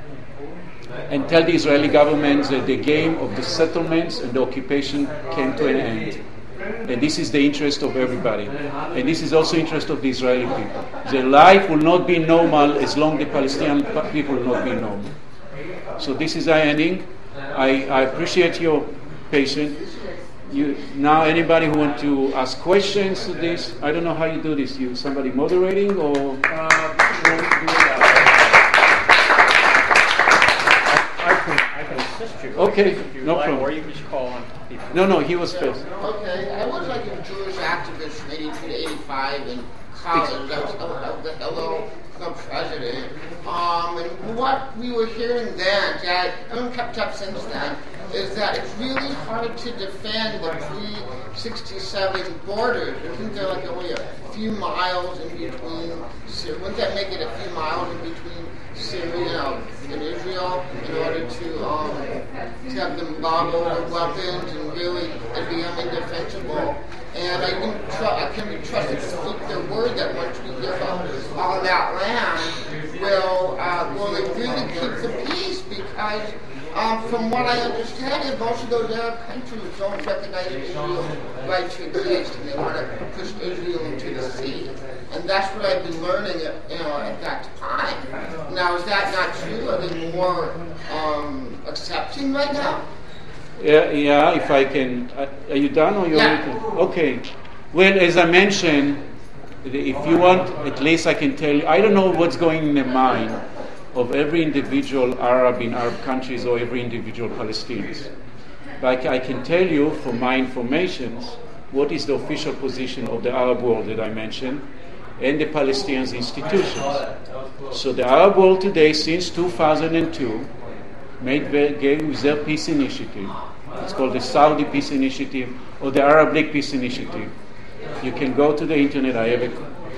and tell the Israeli government that the game of the settlements and the occupation came to an end. And this is the interest of everybody. And this is also the interest of the Israeli people. Their life will not be normal as long as the Palestinian people will not be normal. So this is our ending. I, I appreciate your patience. You, now, anybody who want to ask questions to this, I don't know how you do this. You somebody moderating or? Uh, I can I can assist you. Okay, if you no like, problem. Or you can just call on people. No, no, he was first. Okay, I was like a Jewish activist from eighty-two to eighty-five in college. I was the Hello Club president. Um, and what we were hearing then, that I haven't kept up since then, is that it's really hard to defend the pre sixty-seven borders. Isn't there like only a few miles in between Syria? Wouldn't that make it a few miles in between Syria and Israel in order to um, to have them bomb over weapons and really and become indefensible? And I can tr- I can be trusted to speak their word that once we give up all that land, will uh, will it really keep the peace? Because Um, from what I understand, it, most of those Arab countries don't recognize Israel's right to exist, and they want to push Israel into the sea. And that's what I've been learning at, you know, at that time. Now, is that not true? Are they more um, accepting right now? Yeah, yeah, if I can. Uh, are you done or you're Yeah. waiting? Okay. Well, as I mentioned, if you want, at least I can tell you, I don't know what's going in the mind of every individual Arab in Arab countries or every individual Palestinians. But I can tell you from my informations what is the official position of the Arab world that I mentioned and the Palestinian institutions. So the Arab world today, since two thousand two, made very, gave with their peace initiative. It's called the Saudi Peace Initiative or the Arab League Peace Initiative. You can go to the internet, I have it.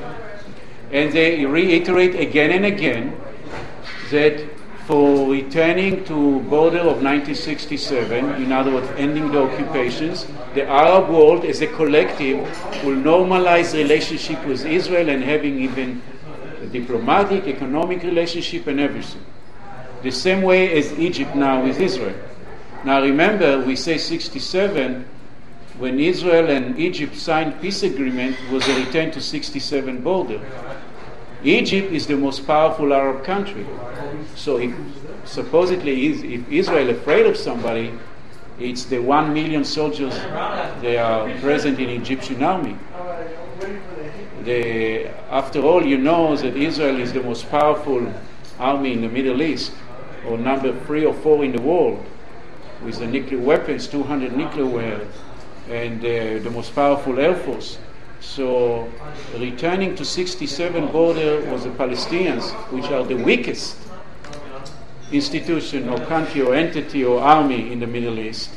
And they reiterate again and again that for returning to border of nineteen sixty-seven, in other words, ending the occupations, the Arab world as a collective will normalize relationship with Israel and having even a diplomatic, economic relationship and everything. The same way as Egypt now with Israel. Now remember, we say sixty-seven, when Israel and Egypt signed peace agreement, was a return to sixty-seven border. Egypt is the most powerful Arab country. So if supposedly if Israel is afraid of somebody, it's the one million soldiers that are present in Egyptian army. The, after all, you know that Israel is the most powerful army in the Middle East, or number three or four in the world, with the nuclear weapons, two hundred nuclear weapons, and uh, the most powerful air force. So returning to sixty-seven border was the Palestinians, which are the weakest institution or country or entity or army in the Middle East.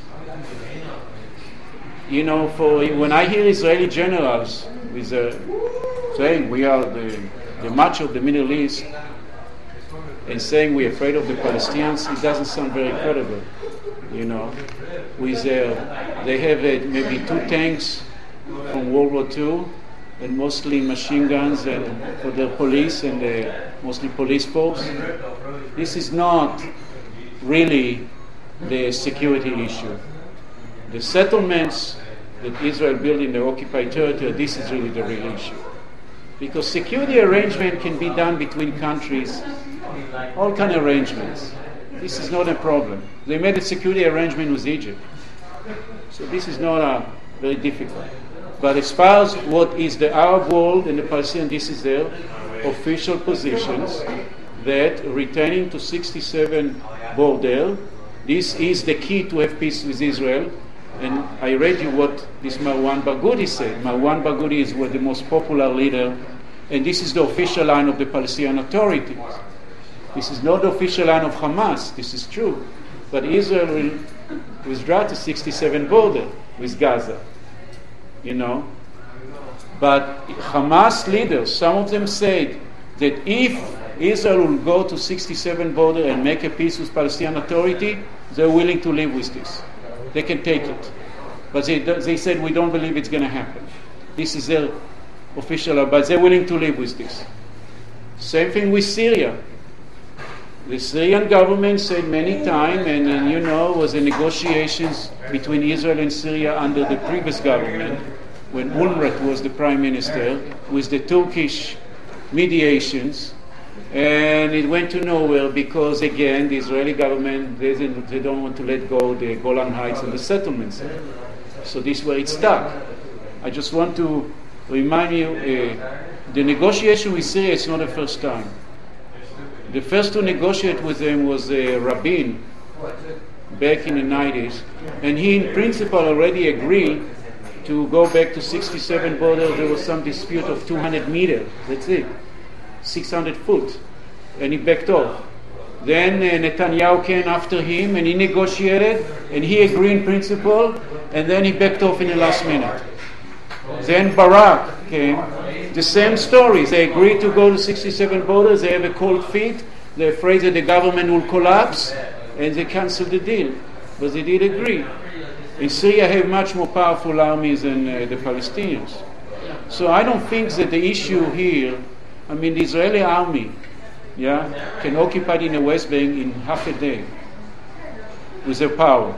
You know, for when I hear Israeli generals with uh, saying we are the, the match of the Middle East and saying we're afraid of the Palestinians, it doesn't sound very credible. You know, with uh, they have uh, maybe two tanks from World War Two, and mostly machine guns and for their police and uh, mostly police force. This is not really the security issue. The settlements that Israel built in the occupied territory, this is really the real issue. Because security arrangement can be done between countries, all kind of arrangements. This is not a problem. They made a security arrangement with Egypt. So this is not uh, very difficult. But as far as what is the Arab world and the Palestinian, this is their official positions, that returning to sixty-seven border, this is the key to have peace with Israel. And I read you what this Marwan Barghouti said. Marwan Barghouti is the most popular leader, and this is the official line of the Palestinian authorities. This is not the official line of Hamas, this is true. But Israel will withdraw to sixty-seven border with Gaza. You know, but Hamas leaders, some of them said that if Israel will go to sixty-seven border and make a peace with Palestinian Authority, they're willing to live with this. They can take it. But they, they said, we don't believe it's going to happen. This is their official, but they're willing to live with this. Same thing with Syria. The Syrian government said many times, and, and you know, was the negotiations between Israel and Syria under the previous government, when Ulmert was the prime minister, with the Turkish mediations, And it went to nowhere because, again, the Israeli government, they, they don't want to let go the Golan Heights and the settlements. So this is where it stuck. I just want to remind you, uh, the negotiation with Syria is not the first time. The first to negotiate with them was uh, Rabin back in the nineties, and he in principle already agreed to go back to sixty-seven border. There was some dispute of two hundred meters, that's it, six hundred foot, and he backed off. Then uh, Netanyahu came after him and he negotiated, and he agreed in principle, and then he backed off in the last minute. Then Barak came, the same stories. They agreed to go to sixty-seven borders, they have a cold feet, they're afraid that the government will collapse, and they canceled the deal. But they did agree. In Syria have much more powerful armies than uh, the Palestinians. So I don't think that the issue here, I mean the Israeli army, yeah, can occupy in the West Bank in half a day with their power.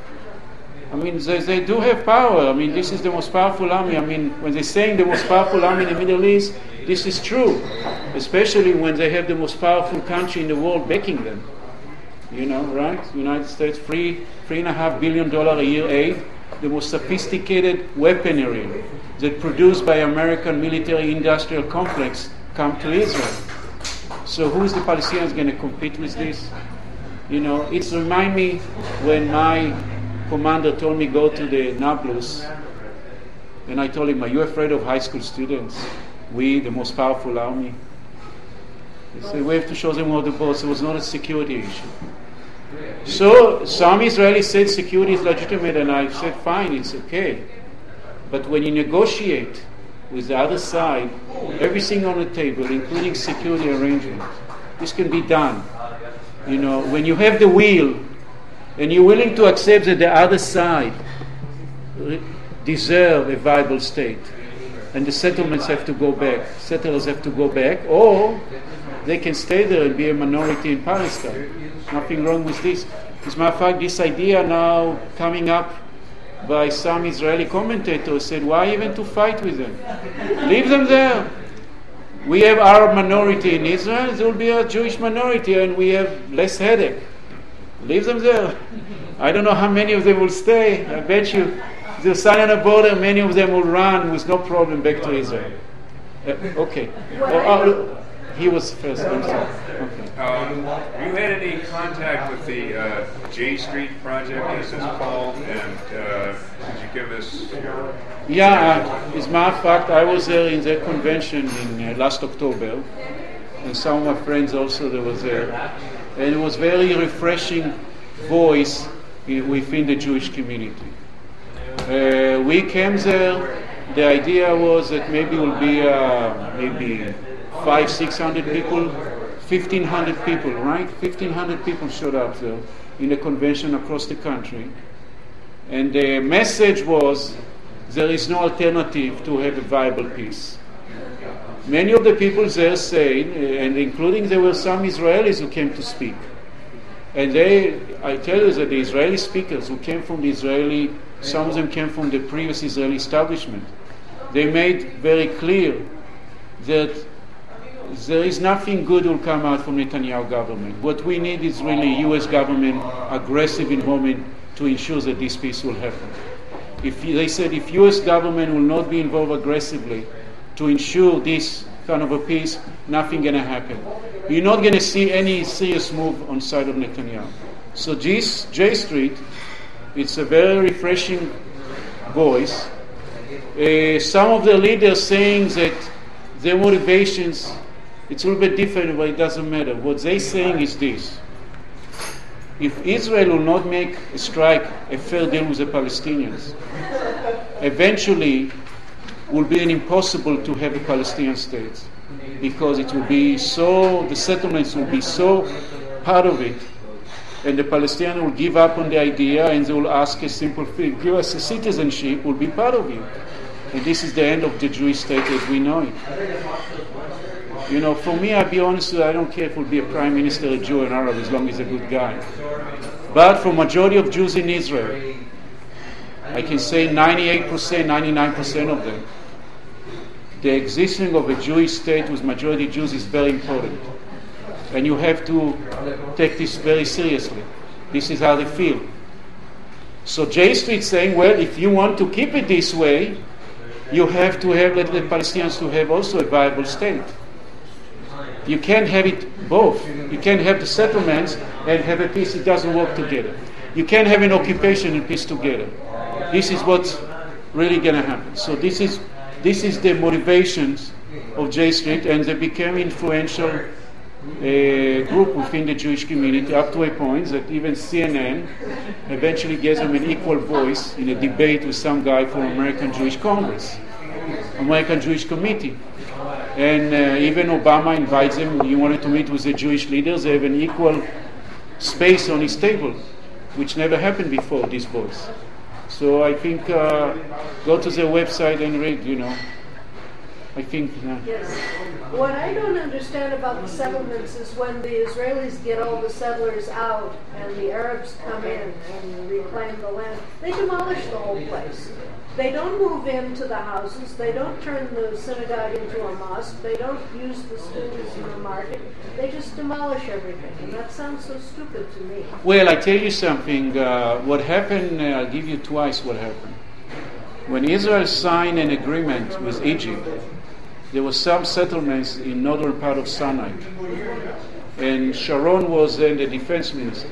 I mean, they, they do have power. I mean, this is the most powerful army. I mean, when they're saying the most powerful army in the Middle East, this is true, especially when they have the most powerful country in the world backing them. You know, right? United States, three, three and a half billion dollar a year aid, the most sophisticated weaponry that produced by American military-industrial complex come to Israel. So who is the Palestinians going to compete with this? You know, it's remind me when my commander told me go to the Nablus, and I told him, are you afraid of high school students? We, the most powerful army. He said, we have to show them all the boats. It was not a security issue. So some Israelis said security is legitimate, and I said, fine, it's okay. But when you negotiate with the other side, everything on the table, including security arrangements, this can be done. You know, when you have the will, and you're willing to accept that the other side deserve a viable state, and the settlements have to go back, settlers have to go back, or they can stay there and be a minority in Palestine. Nothing wrong with this. As a matter of fact, this idea now coming up by some Israeli commentators said, why even to fight with them? Leave them there. We have Arab minority in Israel, there will be a Jewish minority, and we have less headache. Leave them there. I don't know how many of them will stay. I bet you they'll sign on a border, many of them will run with no problem back to Israel. Uh, okay. Oh, uh, he was first. I'm sorry. Okay. Um, you had any contact with the uh, J Street project, as it's called, and uh, could you give us your... Yeah, uh, as a matter of fact, I was there in their convention in uh, last October, and some of my friends also there was there. And it was very refreshing voice within the Jewish community. Uh, we came there, the idea was that maybe it will be uh, maybe five, six hundred people, fifteen hundred people, right? Fifteen hundred people showed up there in the convention across the country. And the message was, there is no alternative to have a viable peace. Many of the people there said, and including there were some Israelis who came to speak. And they, I tell you that the Israeli speakers who came from the Israeli, some of them came from the previous Israeli establishment. They made very clear that there is nothing good will come out from Netanyahu government. What we need is really U S government aggressive involvement to ensure that this peace will happen. If they said if U S government will not be involved aggressively to ensure this kind of a peace, nothing going to happen. You're not going to see any serious move on side of Netanyahu. So this J Street, it's a very refreshing voice. Uh, some of the leaders saying that their motivations, it's a little bit different, but it doesn't matter. What they're saying is this. If Israel will not make a strike, a fair deal with the Palestinians, eventually will be an impossible to have a Palestinian state, because it will be so, the settlements will be so part of it, and the Palestinians will give up on the idea and they will ask a simple thing, give us a citizenship, will be part of it. And this is the end of the Jewish state as we know it. You know, for me, I'll be honest with you, I don't care if it will be a prime minister, a Jew, an Arab, as long as he's a good guy. But for majority of Jews in Israel, I can say ninety-eight percent, ninety-nine percent of them, the existence of a Jewish state with majority Jews is very important. And you have to take this very seriously. This is how they feel. So J Street saying, well, if you want to keep it this way, you have to have let the Palestinians to have also a viable state. You can't have it both. You can't have the settlements and have a peace. It doesn't work together. You can't have an occupation and peace together. This is what's really going to happen. So this is this is the motivations of J Street, and they became influential uh, group within the Jewish community up to a point that even C N N eventually gave them an equal voice in a debate with some guy from American Jewish Congress, American Jewish Committee. And uh, even Obama invites them. He wanted to meet with the Jewish leaders. They have an equal space on his table, which never happened before, this voice. So I think uh, go to their website and read, you know. I think... Uh, yes. What I don't understand about the settlements is when the Israelis get all the settlers out and the Arabs come in and reclaim the land, they demolish the whole place. They don't move into the houses. They don't turn the synagogue into a mosque. They don't use the schools in the market. They just demolish everything. And that sounds so stupid to me. Well, I tell you something. Uh, what happened, uh, I'll give you twice what happened. When Israel signed an agreement with Egypt, there were some settlements in northern part of Sinai. And Sharon was then the defense minister.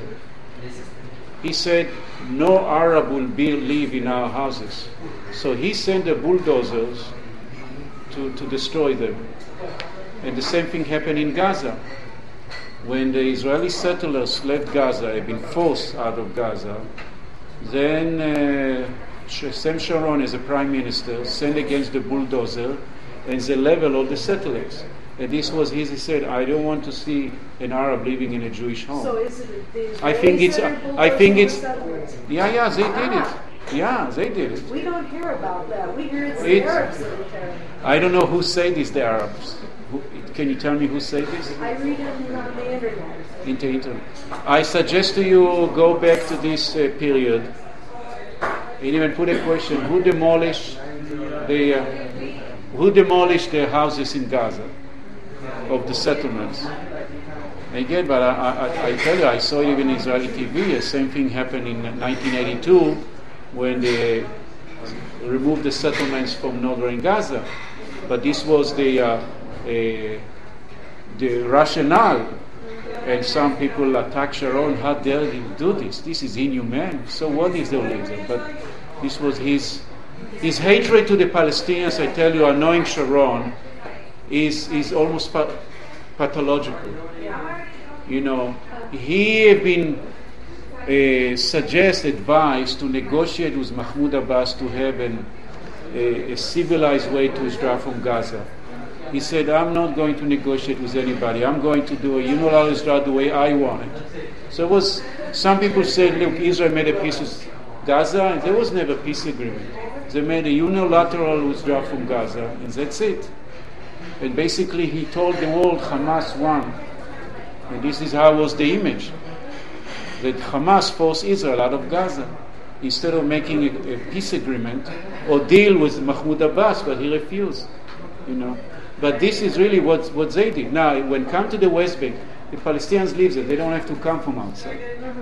He said, no Arab will be, live in our houses. So he sent the bulldozers to, to destroy them. And the same thing happened in Gaza. When the Israeli settlers left Gaza, had been forced out of Gaza, then uh, Sam Sharon, as a prime minister, sent against the bulldozer, and they leveled all the settlers. And this was his, he said, I don't want to see an Arab living in a Jewish home. So is it the Israelis I think it's, that are I think it's, bulldozing the yeah, yeah, they did Ah. it. Yeah, they did it. We don't hear about that. We hear it's the It's- Arabs that are tearing. I don't know who said this, the Arabs. Who, can you tell me who said this? I read it on the internet. Into internet. I suggest to you go back to this uh, period and even put a question: Who demolished the uh, who demolished the houses in Gaza of the settlements? Again, but I, I, I tell you, I saw even Israeli T V. The same thing happened in nineteen eighty-two when they removed the settlements from northern Gaza. But this was the uh, uh, the rationale. And some people attack Sharon. How dare he do this? This is inhumane. So what is the reason? But this was his his hatred to the Palestinians. I tell you, annoying Sharon is is almost pa- pathological. You know, he had been uh, suggest advice to negotiate with Mahmoud Abbas to have an, a, a civilized way to withdraw from Gaza. He said, I'm not going to negotiate with anybody. I'm going to do a unilateral withdrawal the way I want it. So it was, some people said, look, Israel made a peace with Gaza, and there was never a peace agreement. They made a unilateral withdrawal from Gaza, and that's it. And basically he told the world Hamas won. And this is how was the image. That Hamas forced Israel out of Gaza instead of making a, a peace agreement or deal with Mahmoud Abbas, but he refused. You know. But this is really what, what they did. Now, when come to the West Bank, the Palestinians live there. They don't have to come from outside.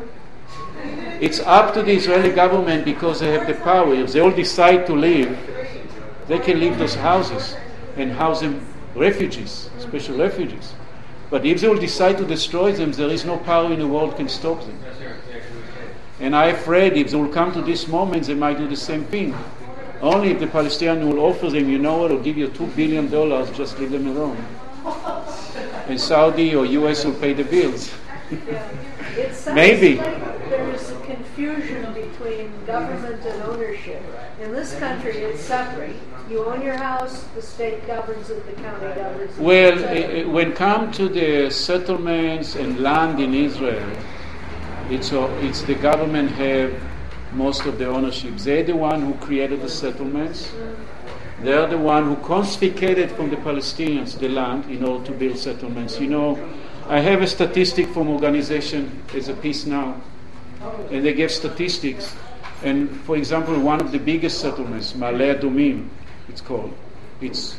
It's up to the Israeli government because they have the power. If they all decide to leave, they can leave those houses and house them refugees, special refugees. But if they will decide to destroy them, there is no power in the world can stop them. And I'm afraid if they will come to this moment, they might do the same thing. Only if the Palestinians will offer them, you know what, will give you two billion dollars, just leave them alone. And Saudi or U S will pay the bills. It sounds Maybe. like there's a confusion between government and ownership. In this country, it's separate. You own your house, the state governs it, the county governs it. Well, et cetera. uh, when come to the settlements and land in Israel, it's, uh, it's the government have most of the ownership. They're the one who created the settlements. They're the one who confiscated from the Palestinians the land in order to build settlements. You know, I have a statistic from organization as a Peace Now, and they give statistics. And for example, one of the biggest settlements, Ma'ale Adumim, it's called. It's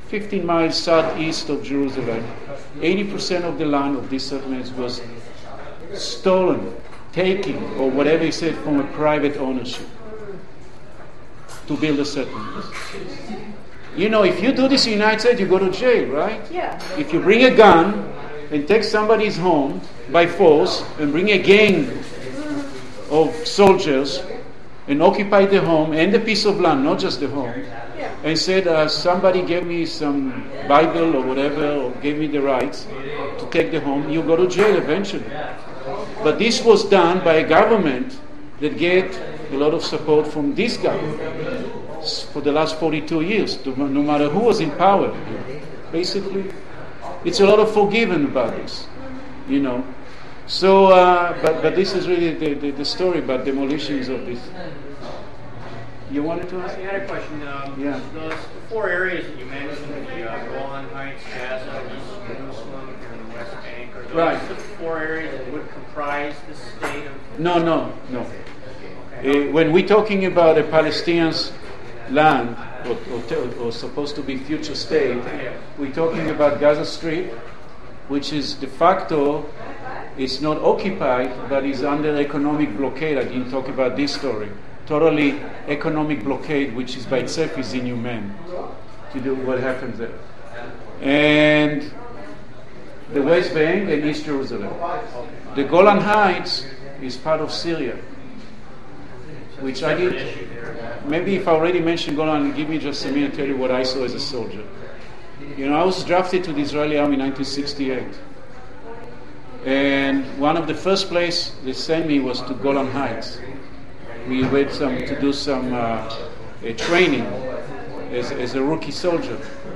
fifteen miles southeast of Jerusalem. eighty percent of the land of these settlements was stolen, taken, or whatever he said, from a private ownership to build a settlement. You know, if you do this in the United States, you go to jail, right? Yeah. If you bring a gun and take somebody's home by force and bring a gang of soldiers and occupy the home and the piece of land, not just the home, Yeah. and said uh, somebody gave me some Bible or whatever, or gave me the rights to take the home, you go to jail eventually. But this was done by a government that get a lot of support from this government for the last forty-two years, no matter who was in power. Basically, it's a lot of forgiven about this, you know. So, uh, but but this is really the, the, the story about demolitions of this. You wanted to ask? I had a question. Um, Yeah. Those four areas that you mentioned, the uh, Golan Heights, Gaza, East Jerusalem, and the West Bank, are those Right. the four areas that would comprise the state of... No, no, no. Okay. Uh, when we're talking about a Palestinian land, or, or, or supposed to be future state, we're talking about Gaza Strip, which is de facto, it's not occupied, but is under economic blockade. I didn't talk about this story. Totally economic blockade, which is by itself is inhumane to do what happens there. And the West Bank and East Jerusalem. The Golan Heights is part of Syria, which I did. Maybe if I already mentioned Golan, give me just a minute to tell you what I saw as a soldier. You know, I was drafted to the Israeli army in nineteen sixty-eight. And one of the first places they sent me was to Golan Heights. We went some, to do some uh, a training as, as a rookie soldier.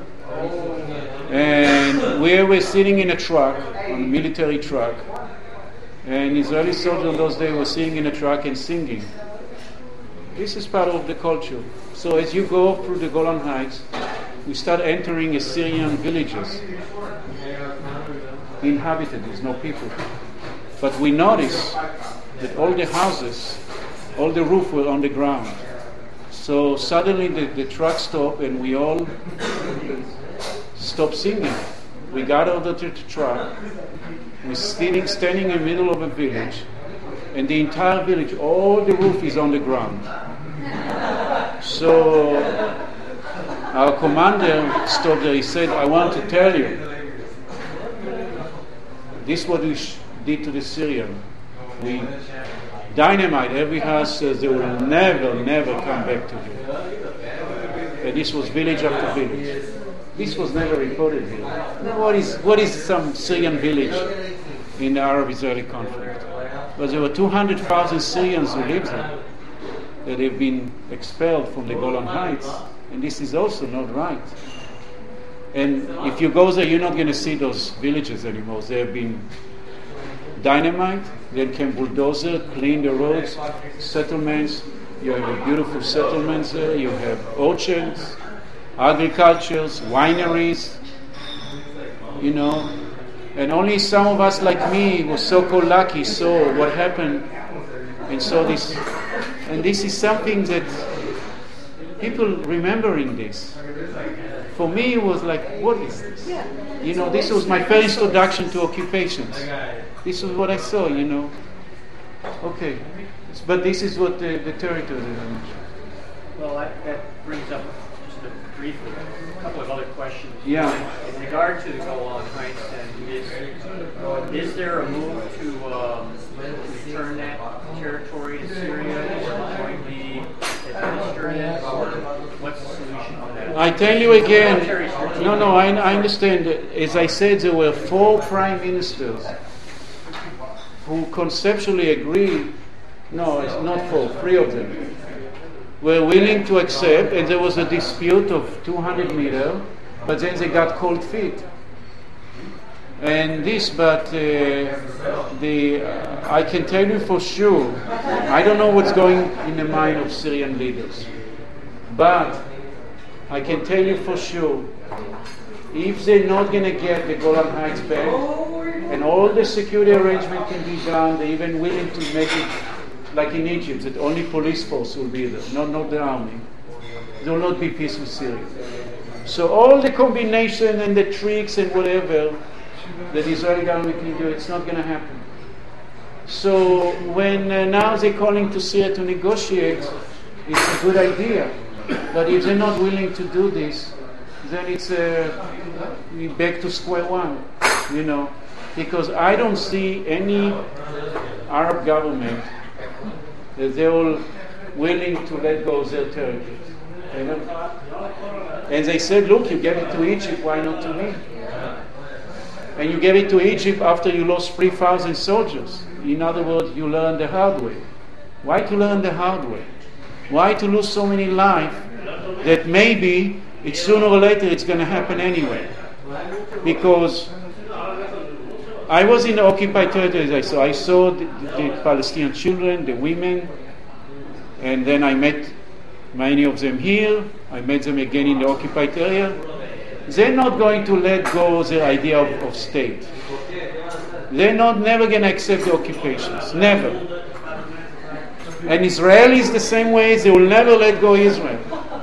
And we were sitting in a truck, on a military truck, and Israeli soldiers in those days were sitting in a truck and singing. This is part of the culture. So as you go through the Golan Heights, we start entering Assyrian villages, inhabited, there's no people. But we notice that all the houses, all the roof were on the ground. So suddenly the, the truck stopped and we all stopped singing. We got out of the truck, we're standing, standing in the middle of a village, and the entire village, all the roof is on the ground. So our commander stopped there, he said, I want to tell you, this is what we sh- did to the Syrian. We dynamite every house, so they will never, never come back to you. And this was village after village. This was never reported here. Now, what is what is some Syrian village in the Arab-Israeli conflict? But there were two hundred thousand Syrians who lived there that have been expelled from the Golan Heights, and this is also not right. And if you go there, you're not going to see those villages anymore. They have been dynamite, then came bulldozer, clean the roads, settlements. You have a beautiful settlements there. You have orchards, agricultures, wineries, you know. And only some of us like me were so-called lucky saw what happened and saw this. And this is something that people remembering this. For me, it was like, what is this? Yeah. You know, this was my first introduction to occupations. This was what I saw, you know. Okay. But this is what the, the territory is. Well, that, that brings up just a briefly a couple of other questions. Yeah. In regard to the Golan Heights, then, is, is there a move to um, return that territory to Syria or jointly administer it, or what's the solution to that? I tell you again, no, no, I, I understand. As I said, there were four prime ministers who conceptually agreed, no, it's not four, three of them, were willing to accept, and there was a dispute of two hundred meters, but then they got cold feet. And this, but uh, the uh, I can tell you for sure, I don't know what's going in the mind of Syrian leaders, but I can tell you for sure, if they're not going to get the Golan Heights back, and all the security arrangement can be done, they're even willing to make it like in Egypt, that only police force will be there, not, not the army. There will not be peace with Syria. So all the combination and the tricks and whatever that the Israeli government can do, it's not going to happen. So when uh, now they're calling to Syria to negotiate, it's a good idea. But if they're not willing to do this, then it's uh, we back to square one, you know. Because I don't see any Arab government that they're all willing to let go of their territories. You know? And they said, look, you gave it to Egypt, why not to me? And you gave it to Egypt after you lost three thousand soldiers. In other words, you learned the hard way. Why to learn the hard way? Why to lose so many lives that maybe it's sooner or later it's going to happen anyway? Because I was in the occupied territories, so I saw the, the Palestinian children, the women, and then I met many of them here. I met them again in the occupied area. They're not going to let go of their idea of, of state. They're not never going to accept the occupations. Never. And Israel is the same way. They will never let go of Israel.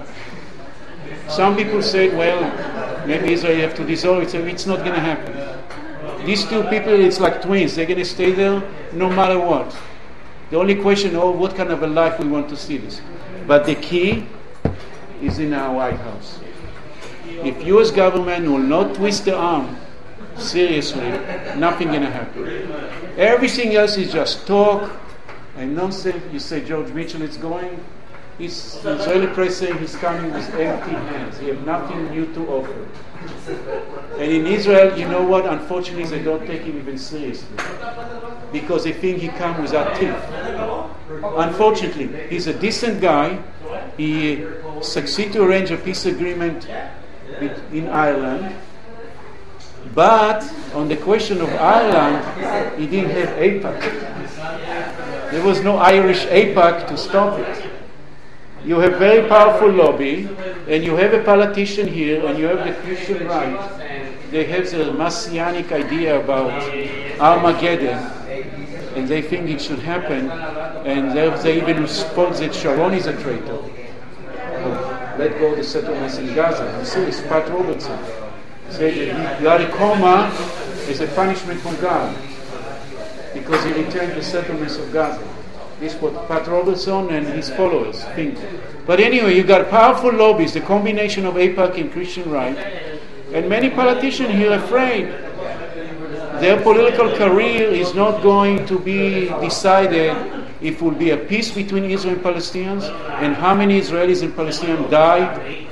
Some people said, well, maybe Israel have to dissolve it. It's not going to happen. These two people, it's like twins. They're going to stay there no matter what. The only question, oh, what kind of a life we want to see this. But the key is in our White House. If U S government will not twist the arm seriously, nothing going to happen. Everything else is just talk and nonsense. You say George Mitchell is going. He's, the Israeli press saying he's coming with empty hands. He has nothing new to offer. And in Israel, you know what? Unfortunately, they don't take him even seriously. Because they think he comes without teeth. Unfortunately, he's a decent guy. He succeeded to arrange a peace agreement in Ireland. But on the question of Ireland, he didn't have AIPAC. There was no Irish AIPAC to stop it. You have very powerful lobby, and you have a politician here, and you have the Christian right. They have the messianic idea about Armageddon, and they think it should happen, and they, they even support that Sharon is a traitor. Oh, let go of the settlements in Gaza. You see, it's Pat Robertson. Say that he got a coma as a punishment from God because he returned the settlements of Gaza. This is what Pat Robertson and his followers think. But anyway, you got powerful lobbies, the combination of AIPAC and Christian right, and many politicians here are afraid their political career is not going to be decided if it will be a peace between Israel and Palestinians, and how many Israelis and Palestinians died.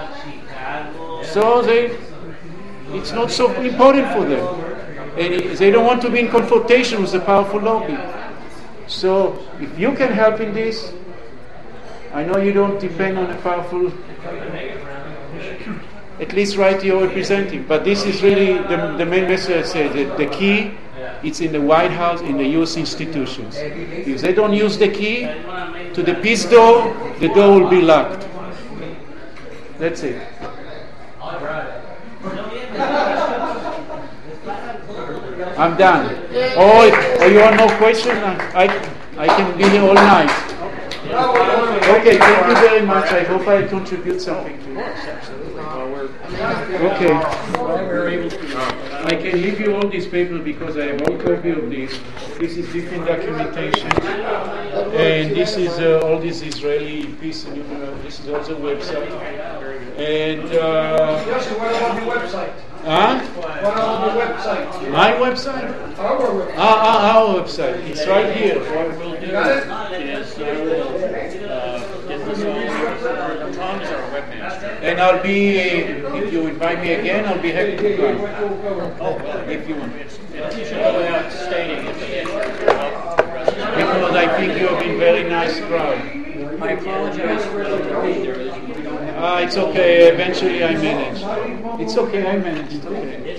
So they, it's not so important for them. And they don't want to be in confrontation with the powerful lobby. So if you can help in this, I know you don't depend on a powerful, at least right you're representing, but this is really the, the main message I say, that the key, it's in the White House, in the U S institutions. If they don't use the key to the peace door, the door will be locked. That's it. I'm done. Oh, oh you want no question? I, I can be here all night. Okay, thank you very much. I hope I contribute something to it. Okay. I can leave you all these papers because I have one copy of this. This is different documentation. And this is uh, all this Israeli piece. You know, this is also a website. And uh, what about your website? Huh? What about your website? My website? Our website. Ah, ah, our website. It's right here. What we'll do is I will uh, get this all. Tom is our webmaster. And I'll be, if you invite me again, I'll be happy to come. Oh, well, If you want. it should go without stating at the end. Because I think you have been very nice crowd. I apologize for the reader. Ah, it's okay. Eventually I manage. It's okay. I manage. It's okay.